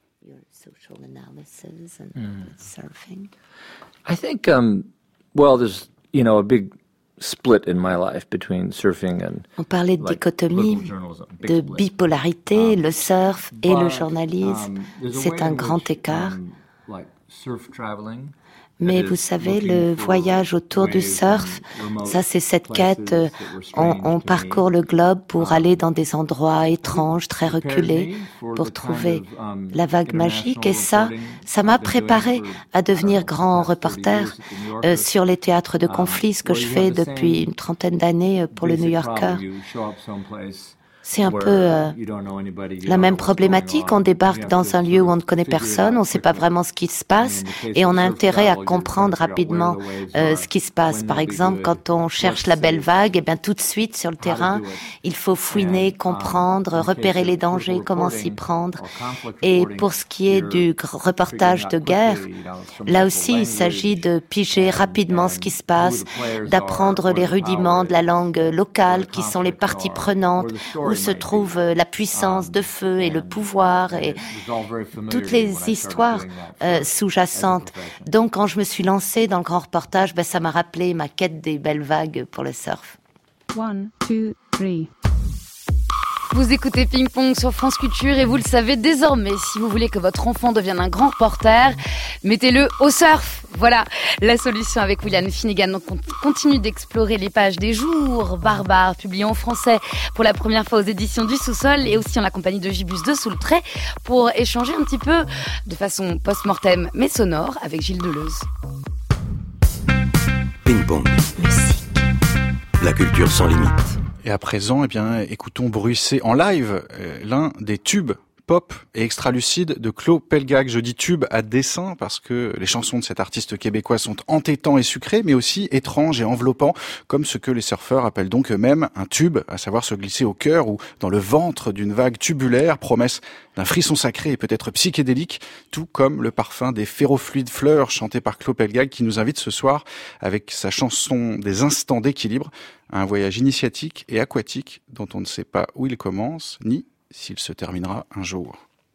Social analysis and mm. surfing. I think, um, well, there's, you know, a big split in my life between surfing and. On parlait de like, dichotomie, de bipolarité, um, le surf et but, le journalisme. Um, c'est un grand écart. Um, like surf traveling. Mais vous savez, le voyage autour du surf, ça c'est cette quête, on, on parcourt le globe pour aller dans des endroits étranges, très reculés, pour trouver la vague magique. Et ça, ça m'a préparé à devenir grand reporter euh, sur les théâtres de conflits, ce que je fais depuis une trentaine d'années pour le New Yorker. C'est un peu euh, la même problématique. On débarque dans un lieu où on ne connaît personne, on ne sait pas vraiment ce qui se passe et on a intérêt à comprendre rapidement euh, ce qui se passe. Par exemple, quand on cherche la belle vague, et bien tout de suite sur le terrain, il faut fouiner, comprendre, repérer les dangers, comment s'y prendre. Et pour ce qui est du reportage de guerre, là aussi, il s'agit de piger rapidement ce qui se passe, d'apprendre les rudiments de la langue locale qui sont les parties prenantes, où se trouve la puissance de feu et le pouvoir et toutes les histoires euh, sous-jacentes. Donc, quand je me suis lancée dans le grand reportage, ben, ça m'a rappelé ma quête des belles vagues pour le surf. One, two, three. Vous écoutez Ping Pong sur France Culture et vous le savez désormais, si vous voulez que votre enfant devienne un grand reporter, mettez-le au surf. Voilà la solution avec William Finnegan. Donc on continue d'explorer les pages des Jours barbares, publiés en français pour la première fois aux éditions du Sous-Sol et aussi en la compagnie de Gibus de Soultray pour échanger un petit peu de façon post-mortem mais sonore avec Gilles Deleuze. Ping Pong. Musique. La culture sans limite. Et à présent, eh bien, écoutons bruisser en live euh, l'un des tubes pop et extra-lucide de Claude Pelgag. Je dis tube à dessein parce que les chansons de cet artiste québécois sont entêtants et sucrés, mais aussi étranges et enveloppants, comme ce que les surfeurs appellent donc eux-mêmes un tube, à savoir se glisser au cœur ou dans le ventre d'une vague tubulaire, promesse d'un frisson sacré et peut-être psychédélique, tout comme le parfum des ferrofluides fleurs chanté par Claude Pelgag qui nous invite ce soir avec sa chanson des instants d'équilibre, un voyage initiatique et aquatique dont on ne sait pas où il commence, ni s'il se terminera un jour.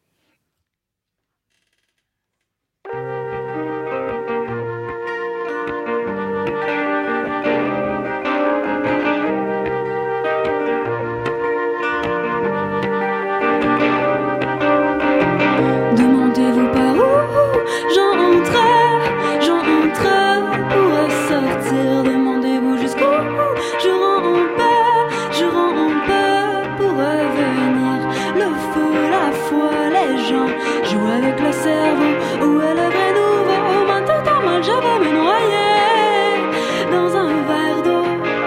Demandez-vous par où j'entre, j'entre pour sortir. Demandez-vous jusqu'où je rampe, je rampe pour revenir. Le feu, la foi, les gens jouent avec le cerveau. Où est le vrai nouveau? Maintenant tant mal, je vais me noyer dans un verre d'eau.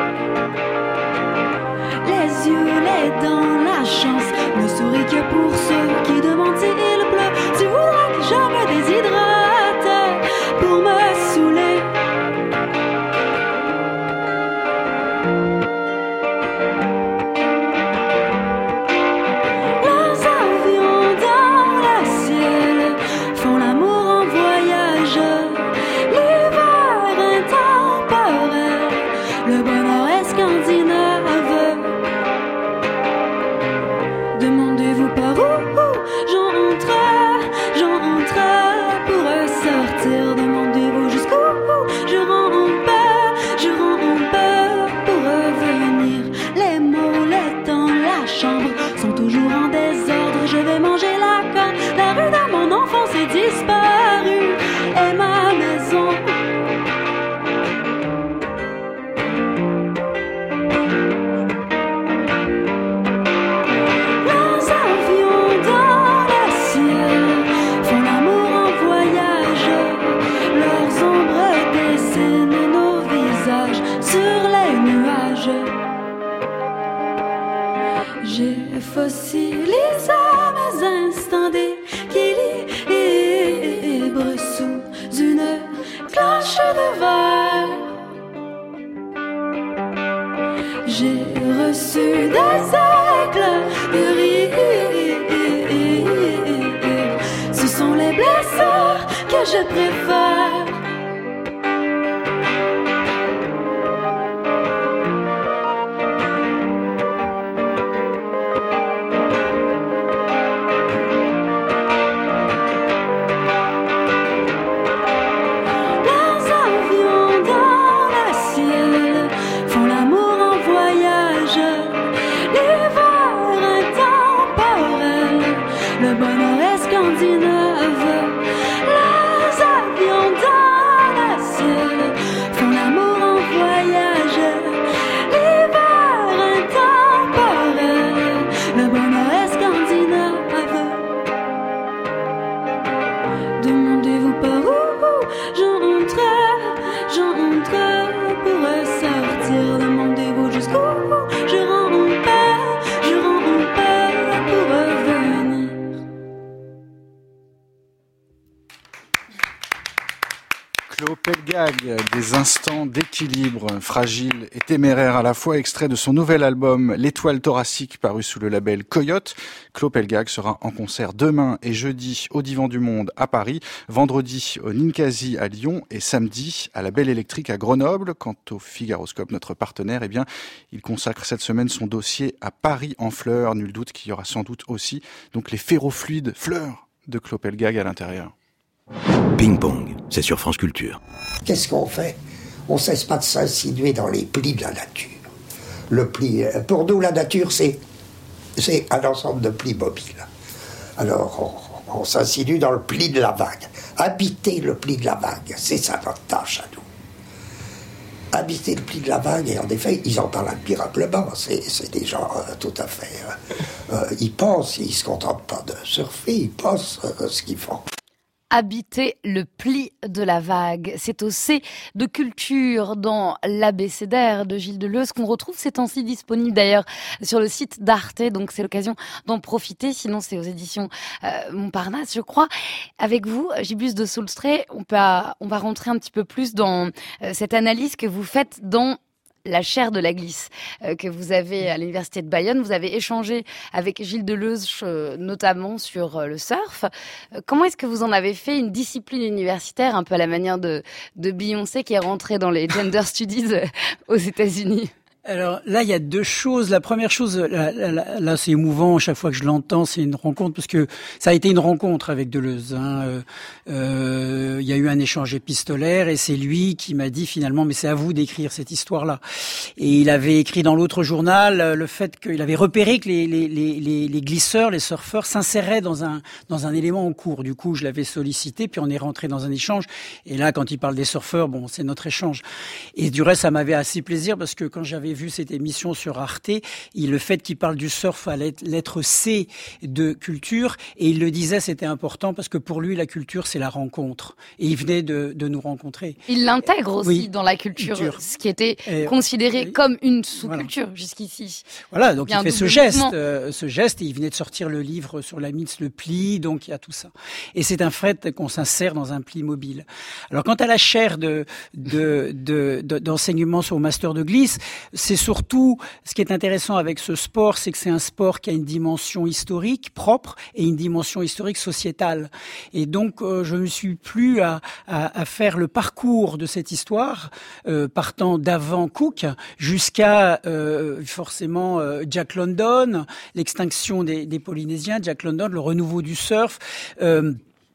Les yeux, les dents, la chance ne sourit que pour ceux qui demandent s'il pleut. Tu voudrais que je me déshydrate pour me saouler. Disparu est ma maison. Les avions dans le ciel font l'amour en voyage. Leurs ombres dessinent nos visages sur les nuages. J'ai fossilisé mes instants d'équilibre sous une cloche de verre. J'ai reçu des éclats de rire. Ce sont les blessures que je préfère. Le bonheur est scandinave, les avions sortir, demandez-vous jusqu'où je rampais, je rampais pour revenir. Claude Pelgag, des instants d'équilibre fragile et téméraire à la fois, extrait de son nouvel album L'étoile thoracique paru sous le label Coyote. Claude Pelgag sera en concert demain et jeudi au Divan du Monde à Paris, vendredi au Ninkasi à Lyon et samedi à la Belle Électrique à Grenoble. Quant au Figaroscope, notre partenaire, eh bien, il consacre cette semaine son dossier à Paris en fleurs. Nul doute qu'il y aura sans doute aussi donc les ferrofluides fleurs de Claude Pelgag à l'intérieur. Ping Pong, c'est sur France Culture. Qu'est-ce qu'on fait? On cesse pas de s'insinuer dans les plis de la nature. Le pli, pour nous, la nature, c'est, c'est un ensemble de plis mobiles. Alors, on, on s'insinue dans le pli de la vague. Habiter le pli de la vague, c'est ça notre tâche à nous. Habiter le pli de la vague, et en effet, ils en parlent admirablement. C'est, c'est des gens euh, tout à fait... Euh, euh, ils pensent, ils se contentent pas de surfer, ils pensent euh, ce qu'ils font. Habiter le pli de la vague. C'est au C de culture dans l'abécédaire de Gilles Deleuze qu'on retrouve ces temps-ci disponible d'ailleurs sur le site d'Arte. Donc c'est l'occasion d'en profiter. Sinon c'est aux éditions euh, Montparnasse, je crois. Avec vous, Gibus de Saulstré, on peut, on va rentrer un petit peu plus dans euh, cette analyse que vous faites dans la chaire de la glisse euh, que vous avez à l'université de Bayonne. Vous avez échangé avec Gilles Deleuze euh, notamment sur euh, le surf. Euh, comment est-ce que vous en avez fait une discipline universitaire un peu à la manière de, de Beyoncé qui est rentrée dans les gender studies euh, aux États-Unis? Alors là, il y a deux choses. La première chose, là, là, là c'est émouvant. Chaque fois que je l'entends, c'est une rencontre parce que ça a été une rencontre avec Deleuze. Hein. Euh, euh, il y a eu un échange épistolaire et c'est lui qui m'a dit finalement, mais c'est à vous d'écrire cette histoire-là. Et il avait écrit dans l'autre journal le fait qu'il avait repéré que les, les, les, les glisseurs, les surfeurs s'inséraient dans un dans un élément en cours. Du coup, je l'avais sollicité, puis on est rentré dans un échange. Et là, quand il parle des surfeurs, bon, c'est notre échange. Et du reste, ça m'avait assez plaisir parce que quand j'avais vu cette émission sur Arte, il, le fait qu'il parle du surf à lettre C de culture, et il le disait, c'était important parce que pour lui, la culture, c'est la rencontre. Et il venait de, de nous rencontrer. Il l'intègre aussi oui, dans la culture, culture, ce qui était et, considéré et, comme une sous-culture voilà. jusqu'ici. Voilà, donc il, il fait ce geste, euh, ce geste, et il venait de sortir le livre sur la Mitz, le pli, donc il y a tout ça. Et c'est un fait qu'on s'insère dans un pli mobile. Alors quant à la chaire de, de, de, de, d'enseignement sur le master de glisse, c'est surtout, ce qui est intéressant avec ce sport, c'est que c'est un sport qui a une dimension historique propre et une dimension historique sociétale. Et donc, euh, je me suis plu à, à, à faire le parcours de cette histoire, euh, partant d'avant Cook jusqu'à euh, forcément euh, Jack London, l'extinction des, des Polynésiens, Jack London, le renouveau du surf. Euh,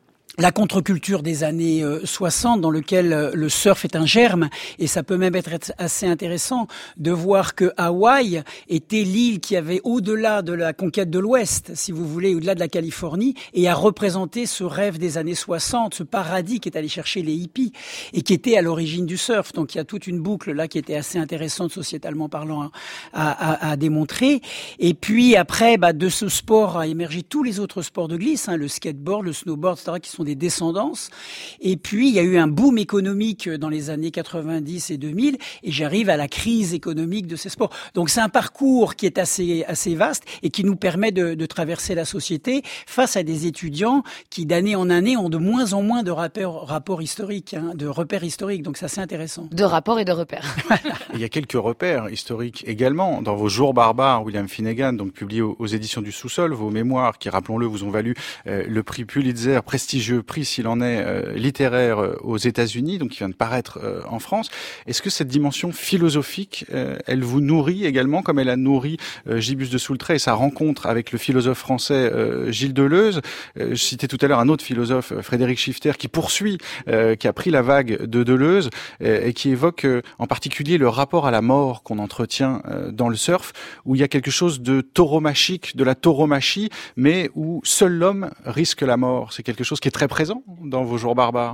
La contre-culture des années soixante, dans lequel le surf est un germe, et ça peut même être assez intéressant de voir que Hawaï était l'île qui avait, au-delà de la conquête de l'Ouest, si vous voulez, au-delà de la Californie, et a représenté ce rêve des années soixante, ce paradis qui est allé chercher les hippies, et qui était à l'origine du surf. Donc il y a toute une boucle là qui était assez intéressante, sociétalement parlant, à, à, à démontrer. Et puis après, bah, de ce sport a émergé tous les autres sports de glisse, hein, le skateboard, le snowboard, et cetera, qui sont des descendances. Et puis, il y a eu un boom économique dans les années quatre-vingt-dix et deux mille, et j'arrive à la crise économique de ces sports. Donc, c'est un parcours qui est assez, assez vaste et qui nous permet de, de traverser la société face à des étudiants qui, d'année en année, ont de moins en moins de rapports, rapports historiques, hein, de repères historiques. Donc, c'est assez intéressant. De rapports et de repères. Il y a quelques repères historiques également dans vos Jours barbares, William Finnegan, donc publié aux, aux éditions du Sous-sol, vos mémoires qui, rappelons-le, vous ont valu euh, le prix Pulitzer, prestigieux prix s'il en est euh, littéraire euh, aux États-Unis, donc qui vient de paraître euh, en France. Est-ce que cette dimension philosophique, euh, elle vous nourrit également, comme elle a nourri euh, Gibus de Saulstré et sa rencontre avec le philosophe français euh, Gilles Deleuze? euh, Je citais tout à l'heure un autre philosophe, Frédéric Schifter, qui poursuit, euh, qui a pris la vague de Deleuze euh, et qui évoque euh, en particulier le rapport à la mort qu'on entretient euh, dans le surf, où il y a quelque chose de tauromachique, de la tauromachie, mais où seul l'homme risque la mort. C'est quelque chose qui est très présent dans vos Jours barbares.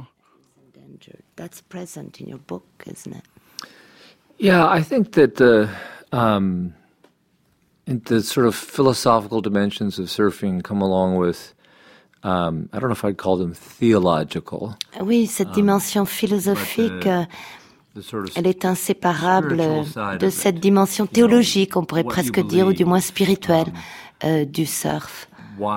That's present in your book, isn't it? Yeah, I think that the, um, the sort of philosophical dimensions of surfing come along with, um, I don't know if I'd call them theological. Oui, cette dimension um, philosophique. But, uh, Elle est inséparable de cette dimension théologique, on pourrait presque dire, ou du moins spirituelle, euh, du surf.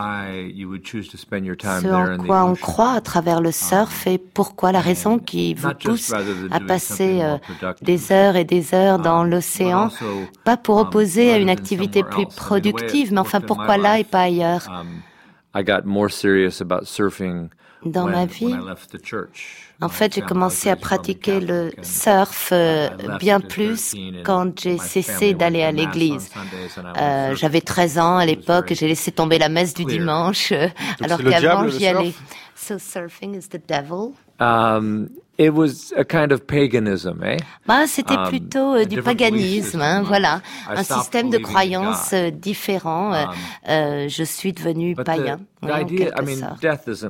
Ce en quoi on croit à travers le surf et pourquoi la raison qui vous pousse à passer euh, des heures et des heures dans l'océan, pas pour opposer à une activité plus productive, mais enfin pourquoi là et pas ailleurs. Dans ma vie, en fait, j'ai commencé à pratiquer le surf euh, bien plus quand j'ai cessé d'aller à l'église. Euh, j'avais treize ans à l'époque et j'ai laissé tomber la messe du dimanche, euh, alors qu'avant j'y allais. So surfing is the devil. Um, it was a kind of paganism, eh? Bah, c'était um, plutôt euh, du paganisme, hein, voilà, un système de croyances euh, différent. Euh, euh, je suis devenu païen. Oui, en quelque sorte.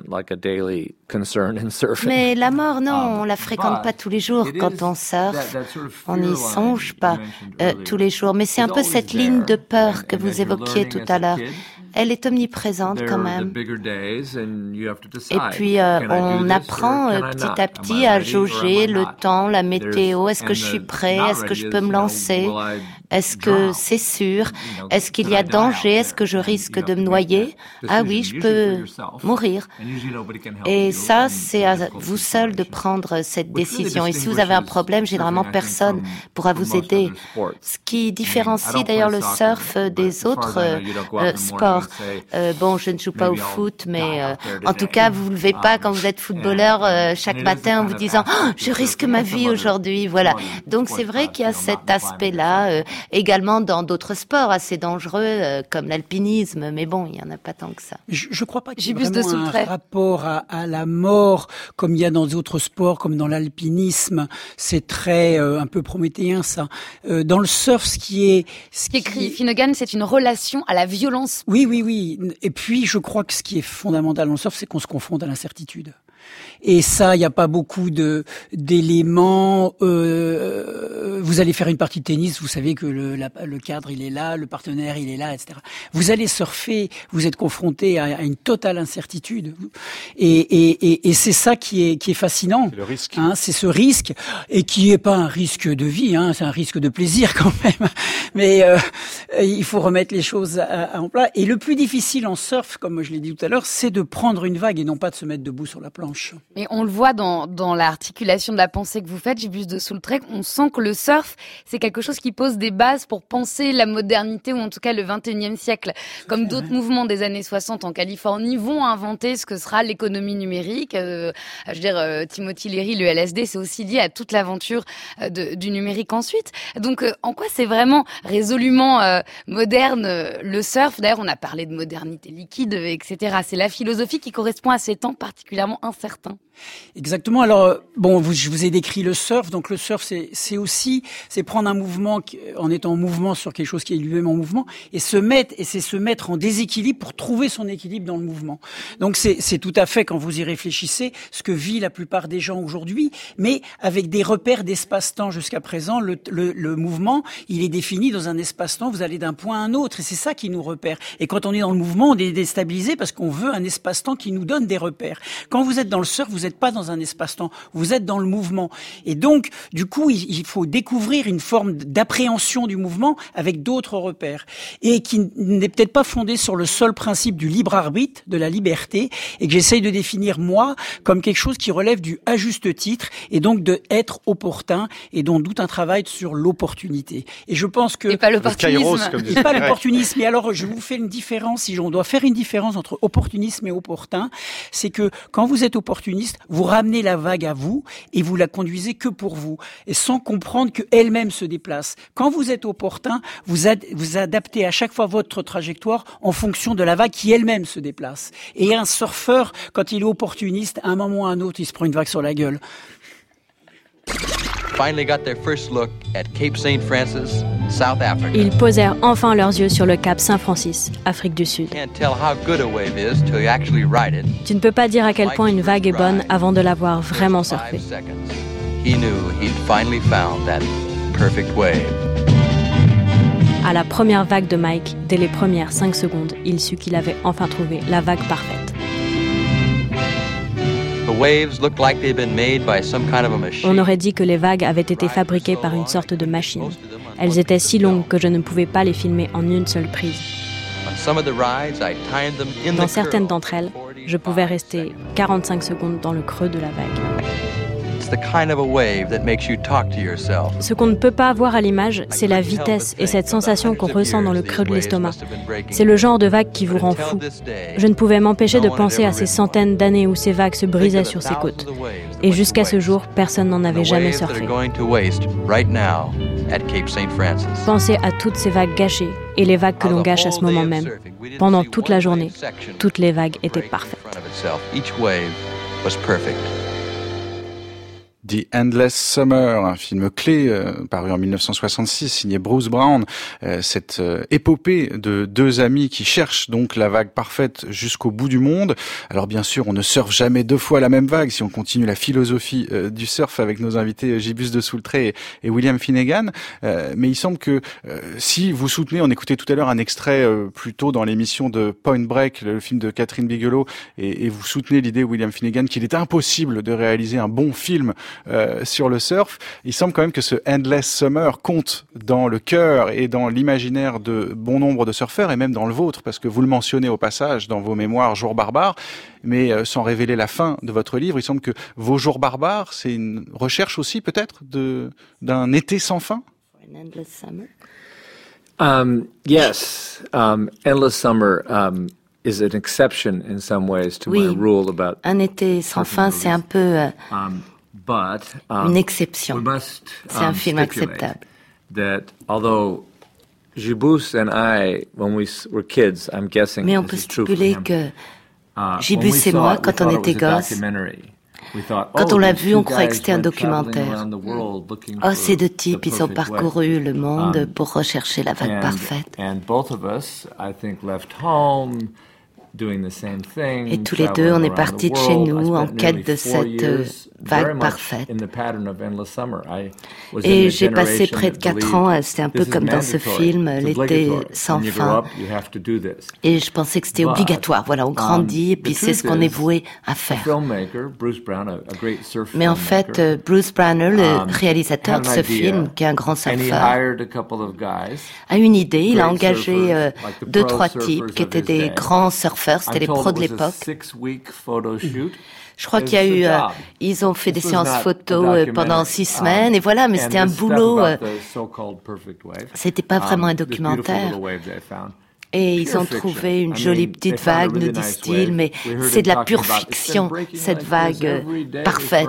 Mais la mort, non, on la fréquente pas tous les jours quand on surfe. On n'y songe pas euh, tous les jours. Mais c'est un peu cette ligne de peur que vous évoquiez tout à l'heure. Elle est omniprésente quand même. Et puis, euh, on apprend euh, petit à petit à jauger le temps, la météo. Est-ce que je suis prêt? Est-ce que je peux me lancer? Est-ce que c'est sûr? Est-ce qu'il y a danger? Est-ce que je risque de me noyer? Ah oui, je peux mourir. Et ça, c'est à vous seul de prendre cette décision. Et si vous avez un problème, généralement, personne pourra vous aider. Ce qui différencie d'ailleurs le surf des autres euh, sports. Euh, bon, je ne joue pas au foot, mais euh, en tout cas, vous ne vous levez pas quand vous êtes footballeur euh, chaque matin en vous disant oh, « je risque ma vie aujourd'hui ». Voilà. Donc, c'est vrai qu'il y a cet aspect-là. Euh, également dans d'autres sports assez dangereux euh, comme l'alpinisme, mais bon, il n'y en a pas tant que ça. Je ne crois pas qu'il y ait vraiment un rapport à, à la mort comme il y a dans d'autres sports, comme dans l'alpinisme. C'est très euh, un peu prométhéen, ça. Euh, dans le surf, ce qui est... Ce qui écrit Finnegan, c'est une relation à la violence. Oui, oui, oui. Et puis, je crois que ce qui est fondamental dans le surf, c'est qu'on se confronte à l'incertitude. Et ça, il n'y a pas beaucoup de d'éléments. Euh, vous allez faire une partie de tennis, vous savez que le, la, le cadre il est là, le partenaire il est là, et cetera. Vous allez surfer, vous êtes confronté à, à une totale incertitude. Et, et, et, et c'est ça qui est qui est fascinant. C'est le risque. Hein, c'est ce risque et qui est pas un risque de vie, hein, c'est un risque de plaisir quand même. Mais euh, il faut remettre les choses à, à en plat. Et le plus difficile en surf, comme je l'ai dit tout à l'heure, c'est de prendre une vague et non pas de se mettre debout sur la planche. Et on le voit dans, dans l'articulation de la pensée que vous faites, Gibus de Soultrek, on sent que le surf, c'est quelque chose qui pose des bases pour penser la modernité, ou en tout cas le vingt et unième siècle. Comme d'autres mouvements des années soixante en Californie vont inventer ce que sera l'économie numérique. Euh, je veux dire, euh, Timothy Leary, le L S D, c'est aussi lié à toute l'aventure euh, de, du numérique ensuite. Donc, euh, en quoi c'est vraiment résolument euh, moderne, euh, le surf? D'ailleurs, on a parlé de modernité liquide, et cetera. C'est la philosophie qui correspond à ces temps particulièrement incertains. Exactement. Alors bon, vous, je vous ai décrit le surf. Donc le surf, c'est, c'est aussi, c'est prendre un mouvement qui, en étant en mouvement sur quelque chose qui est lui-même en mouvement, et se mettre, et c'est se mettre en déséquilibre pour trouver son équilibre dans le mouvement. Donc c'est, c'est tout à fait, quand vous y réfléchissez, ce que vit la plupart des gens aujourd'hui, mais avec des repères d'espace-temps jusqu'à présent. Le, le, le mouvement, il est défini dans un espace-temps. Vous allez d'un point à un autre, et c'est ça qui nous repère. Et quand on est dans le mouvement, on est déstabilisé parce qu'on veut un espace-temps qui nous donne des repères. Quand vous êtes dans le surf, vous êtes pas dans un espace-temps, vous êtes dans le mouvement. Et donc, du coup, il, il faut découvrir une forme d'appréhension du mouvement avec d'autres repères. Et qui n'est peut-être pas fondée sur le seul principe du libre arbitre, de la liberté, et que j'essaye de définir, moi, comme quelque chose qui relève du à juste titre, et donc de être opportun, et dont doute un travail sur l'opportunité. Et je pense que... Et pas l'opportunisme. Et pas l'opportunisme. Et alors, je vous fais une différence, si on doit faire une différence entre opportunisme et opportun, c'est que quand vous êtes opportuniste, vous ramenez la vague à vous et vous la conduisez que pour vous, et sans comprendre qu'elle-même se déplace. Quand vous êtes opportun, vous, ad- vous adaptez à chaque fois votre trajectoire en fonction de la vague qui elle-même se déplace. Et un surfeur, quand il est opportuniste, à un moment ou à un autre, il se prend une vague sur la gueule. Ils posèrent enfin leurs yeux sur le cap Saint-Francis, Afrique du Sud. Tu ne peux pas dire à quel point une vague est bonne avant de l'avoir vraiment surfée. À la première vague de Mike, dès les premières cinq secondes, il sut qu'il avait enfin trouvé la vague parfaite. On aurait dit que les vagues avaient été fabriquées par une sorte de machine. Elles étaient si longues que je ne pouvais pas les filmer en une seule prise. Dans certaines d'entre elles, je pouvais rester quarante-cinq secondes dans le creux de la vague. Ce qu'on ne peut pas voir à l'image, c'est la vitesse et cette sensation qu'on ressent dans le creux de l'estomac. C'est le genre de vague qui vous rend fou. Je ne pouvais m'empêcher de penser à ces centaines d'années où ces vagues se brisaient sur ces côtes. Et jusqu'à ce jour, personne n'en avait jamais surfé. Pensez à toutes ces vagues gâchées et les vagues que l'on gâche à ce moment même. Pendant toute la journée, toutes les vagues étaient parfaites. The Endless Summer, un film clé euh, paru en mille neuf cent soixante-six, signé Bruce Brown, euh, cette euh, épopée de deux amis qui cherchent donc la vague parfaite jusqu'au bout du monde. Alors bien sûr, on ne surfe jamais deux fois la même vague si on continue la philosophie euh, du surf avec nos invités Gibus de Soultré et, et William Finnegan. Euh, mais il semble que euh, si vous soutenez, on écoutait tout à l'heure un extrait euh, plus tôt dans l'émission de Point Break, le film de Catherine Bigelow, et, et vous soutenez l'idée, William Finnegan, qu'il est impossible de réaliser un bon film Euh, sur le surf. Il semble quand même que ce Endless Summer compte dans le cœur et dans l'imaginaire de bon nombre de surfeurs et même dans le vôtre, parce que vous le mentionnez au passage dans vos mémoires Jours barbares, mais euh, sans révéler la fin de votre livre, il semble que vos Jours barbares, c'est une recherche aussi peut-être de d'un été sans fin. An endless summer. Um, yes, um, Endless Summer um, is an exception in some ways to oui, my rule about. Un été sans fin, c'est un peu euh, um, But, um, une exception. Must, um, c'est un film acceptable. That although Gibus and I, when we were kids, I'm guessing Mais on peut stipuler que Gibus et moi, quand on était gosses, quand on l'a vu, on croyait que c'était un documentaire. Oh, ces deux types, ils ont parcouru le monde pour rechercher la vague parfaite. Et tous les deux, on est partis de chez nous en quête de cette vague parfaite. Et j'ai passé près de quatre ans, c'était un peu comme dans ce film, l'été sans fin. Et je pensais que c'était obligatoire. Voilà, on grandit et puis c'est ce qu'on est voué à faire. Mais en fait, Bruce Browner, le réalisateur de ce film, qui est un grand surfeur, a une idée. Il a engagé euh, deux, trois types qui étaient des grands surfeurs. C'était les pros de l'époque. Je crois qu'il y a eu, euh, ils ont fait des séances photos pendant six semaines et voilà, mais c'était un boulot. Euh, c'était pas vraiment un documentaire. Et ils ont trouvé une jolie petite vague, nous disent-ils, mais c'est de la pure fiction, cette vague euh, parfaite.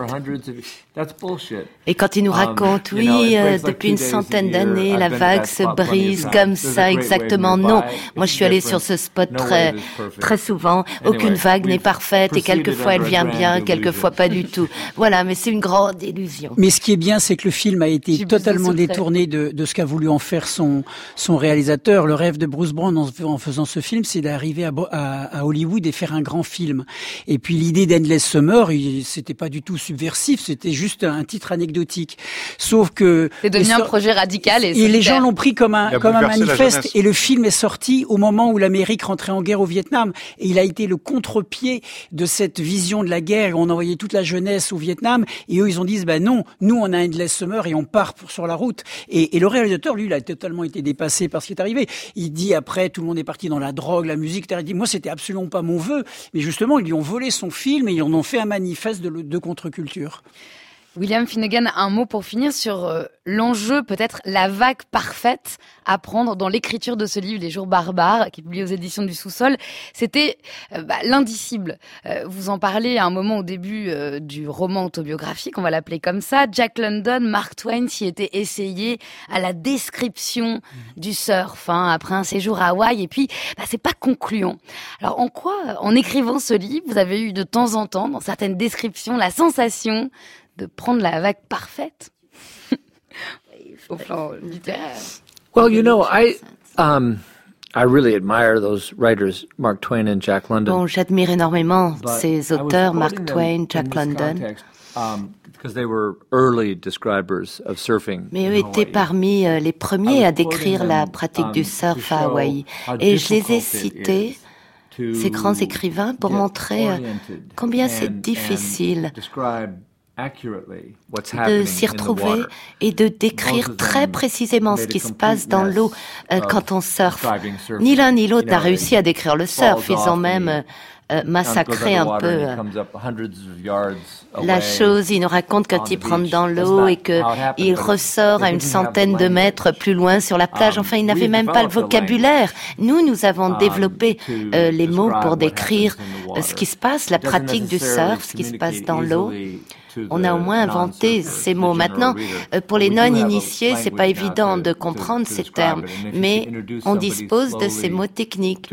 Et quand ils nous racontent, oui, euh, depuis une centaine d'années, la vague se brise comme ça, exactement. Non, moi je suis allée sur ce spot très, très souvent. Aucune vague n'est parfaite et quelquefois elle vient bien, quelquefois pas du tout. Voilà, mais c'est une grande illusion. Mais ce qui est bien, c'est que le film a été totalement détourné de, de ce qu'a voulu en faire son, son réalisateur. Le rêve de Bruce Brown en, en faisant ce film, c'est d'arriver à, à, à Hollywood et faire un grand film. Et puis l'idée d'Endless Summer, c'était pas du tout subversif, c'était juste un titre anecdotique. Sauf que c'est devenu un projet radical et, et les gens l'ont pris comme un comme un manifeste. Et le film est sorti au moment où l'Amérique rentrait en guerre au Vietnam. Et il a été le contre-pied de cette vision de la guerre. On envoyait toute la jeunesse au Vietnam. Et eux, ils ont dit, ben non, nous on a Endless Summer et on part pour, sur la route. Et, et le réalisateur, lui, il a totalement été dépassé par ce qui est arrivé. Il dit après, tout le monde est parti dans la drogue, la musique. Il dit, moi, c'était absolument pas mon vœu. Mais justement, ils lui ont volé son film et ils en ont fait un manifeste de, de contre-culture. William Finnegan, un mot pour finir sur euh, l'enjeu, peut-être la vague parfaite à prendre dans l'écriture de ce livre, Les Jours barbares, qui est publié aux éditions du Sous-sol. C'était euh, bah, l'indicible. Euh, vous en parlez à un moment au début euh, du roman autobiographique, on va l'appeler comme ça. Jack London, Mark Twain s'y était essayé à la description du surf, hein, après un séjour à Hawaï, et puis bah, c'est pas concluant. Alors en quoi, en écrivant ce livre, vous avez eu de temps en temps, dans certaines descriptions, la sensation de prendre la vague parfaite au plan littéraire? Well, you know, I um, I really admire those writers, Mark Twain and Jack London. Bon, j'admire énormément ces auteurs, Mark Twain, Jack London. Um, because they were early describers of surfing. Mais eux étaient parmi euh, les premiers à décrire la pratique du surf à Hawaï. Et je les ai cités ces grands écrivains pour montrer combien c'est difficile de s'y retrouver et de décrire très précisément ce qui se passe dans l'eau euh, quand on surfe. Ni l'un ni l'autre n'a réussi à décrire le surf. Ils ont même euh, massacré un peu euh, la chose. Ils nous racontent quand ils prennent dans l'eau et qu'il ressort à une centaine de mètres plus loin sur la plage. Enfin, ils n'avaient même pas le vocabulaire. Nous, nous avons développé euh, les mots pour décrire euh, ce qui se passe, la pratique du surf, ce qui se passe dans l'eau. On a au moins inventé ces mots. Maintenant, pour les non-initiés, c'est pas évident de comprendre ces termes, mais on dispose de ces mots techniques.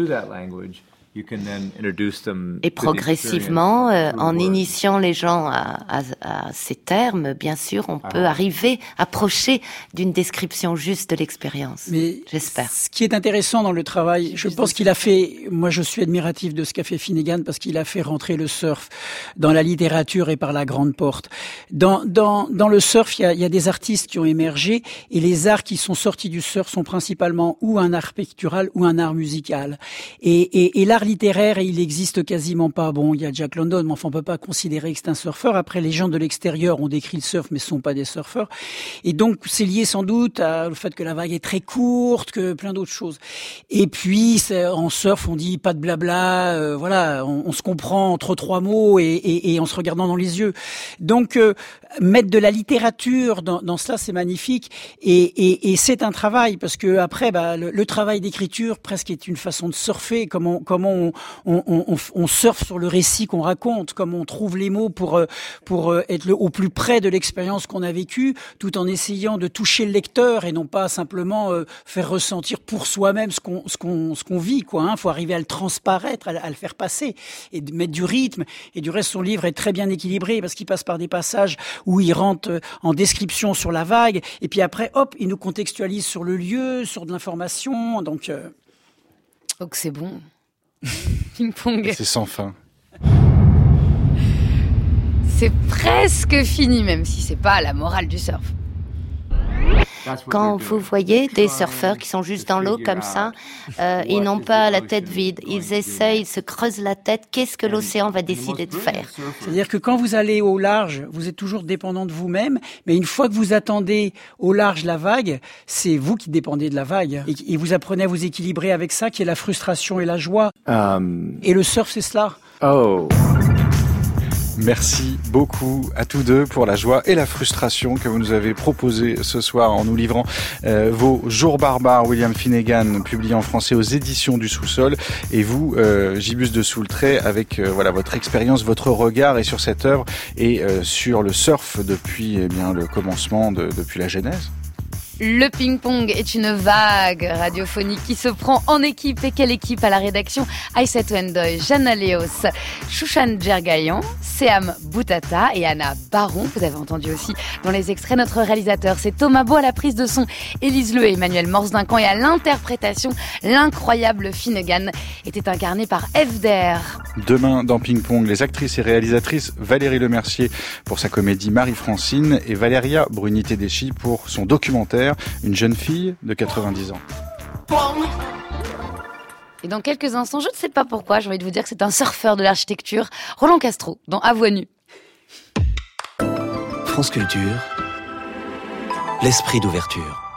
Et progressivement, euh, en initiant les gens à, à, à ces termes, bien sûr, on peut arriver, approcher d'une description juste de l'expérience. Mais j'espère. Ce qui est intéressant dans le travail, je pense qu'il a fait, moi je suis admiratif de ce qu'a fait Finnegan parce qu'il a fait rentrer le surf dans la littérature et par la grande porte. Dans, dans, dans le surf, il y a, il y a des artistes qui ont émergé et les arts qui sont sortis du surf sont principalement ou un art pictural ou un art musical. Et, et, et l'art littéraire, et il existe quasiment pas. Bon, il y a Jack London, mais enfin, on peut pas considérer que c'est un surfeur. Après, les gens de l'extérieur ont décrit le surf, mais ce sont pas des surfeurs. Et donc, c'est lié sans doute au fait que la vague est très courte, que plein d'autres choses. Et puis, en surf, on dit pas de blabla, euh, voilà, on, on se comprend entre trois mots et, et, et en se regardant dans les yeux. Donc, euh, mettre de la littérature dans, dans cela, c'est magnifique. Et, et, et c'est un travail, parce que après, bah, le, le travail d'écriture presque est une façon de surfer, comment, comment on, on, on, on surfe sur le récit qu'on raconte, comment on trouve les mots pour, pour être le, au plus près de l'expérience qu'on a vécue, tout en essayant de toucher le lecteur et non pas simplement euh, faire ressentir pour soi-même ce qu'on, ce qu'on, ce qu'on vit, quoi. Hein. Faut arriver à le transparaître, à, à le faire passer et de mettre du rythme. Et du reste, son livre est très bien équilibré parce qu'il passe par des passages où il rentre en description sur la vague et puis après, hop, il nous contextualise sur le lieu, sur de l'information. Donc, euh... donc c'est bon. Ping-pong. C'est sans fin. C'est presque fini, même si c'est pas la morale du surf. Quand vous voyez des surfeurs qui sont juste dans l'eau comme ça, euh, ils n'ont pas la tête vide. Ils essayent, ils se creusent la tête. Qu'est-ce que l'océan va décider de faire? C'est-à-dire que quand vous allez au large, vous êtes toujours dépendant de vous-même. Mais une fois que vous attendez au large la vague, c'est vous qui dépendez de la vague. Et, et vous apprenez à vous équilibrer avec ça, qui est la frustration et la joie. Um... Et le surf, c'est cela. Oh. Merci beaucoup à tous deux pour la joie et la frustration que vous nous avez proposé ce soir en nous livrant euh, vos Jours barbares, William Finnegan, publié en français aux éditions du Sous-sol, et vous, euh, Gibus de Soultray, avec euh, voilà votre expérience, votre regard et sur cette œuvre et euh, sur le surf depuis eh bien le commencement, de, depuis la genèse. Le ping-pong est une vague radiophonique qui se prend en équipe. Et quelle équipe à la rédaction? Aïssatou Ndoye, Jana Léos, Chouchan Djergayan, Seam Boutata et Anna Baron. Vous avez entendu aussi dans les extraits notre réalisateur. C'est Thomas Beau à la prise de son, Élise Leu et Emmanuel Morse-Duncan, et à l'interprétation, l'incroyable Finnegan était incarné par F D R. Demain dans Ping-pong, les actrices et réalisatrices Valérie Lemercier pour sa comédie Marie-Francine et Valéria Bruni-Tedeschi pour son documentaire Une jeune fille de quatre-vingt-dix ans. Et dans quelques instants, je ne sais pas pourquoi, j'ai envie de vous dire que c'est un surfeur de l'architecture, Roland Castro, dans À voix nue. France Culture, l'esprit d'ouverture.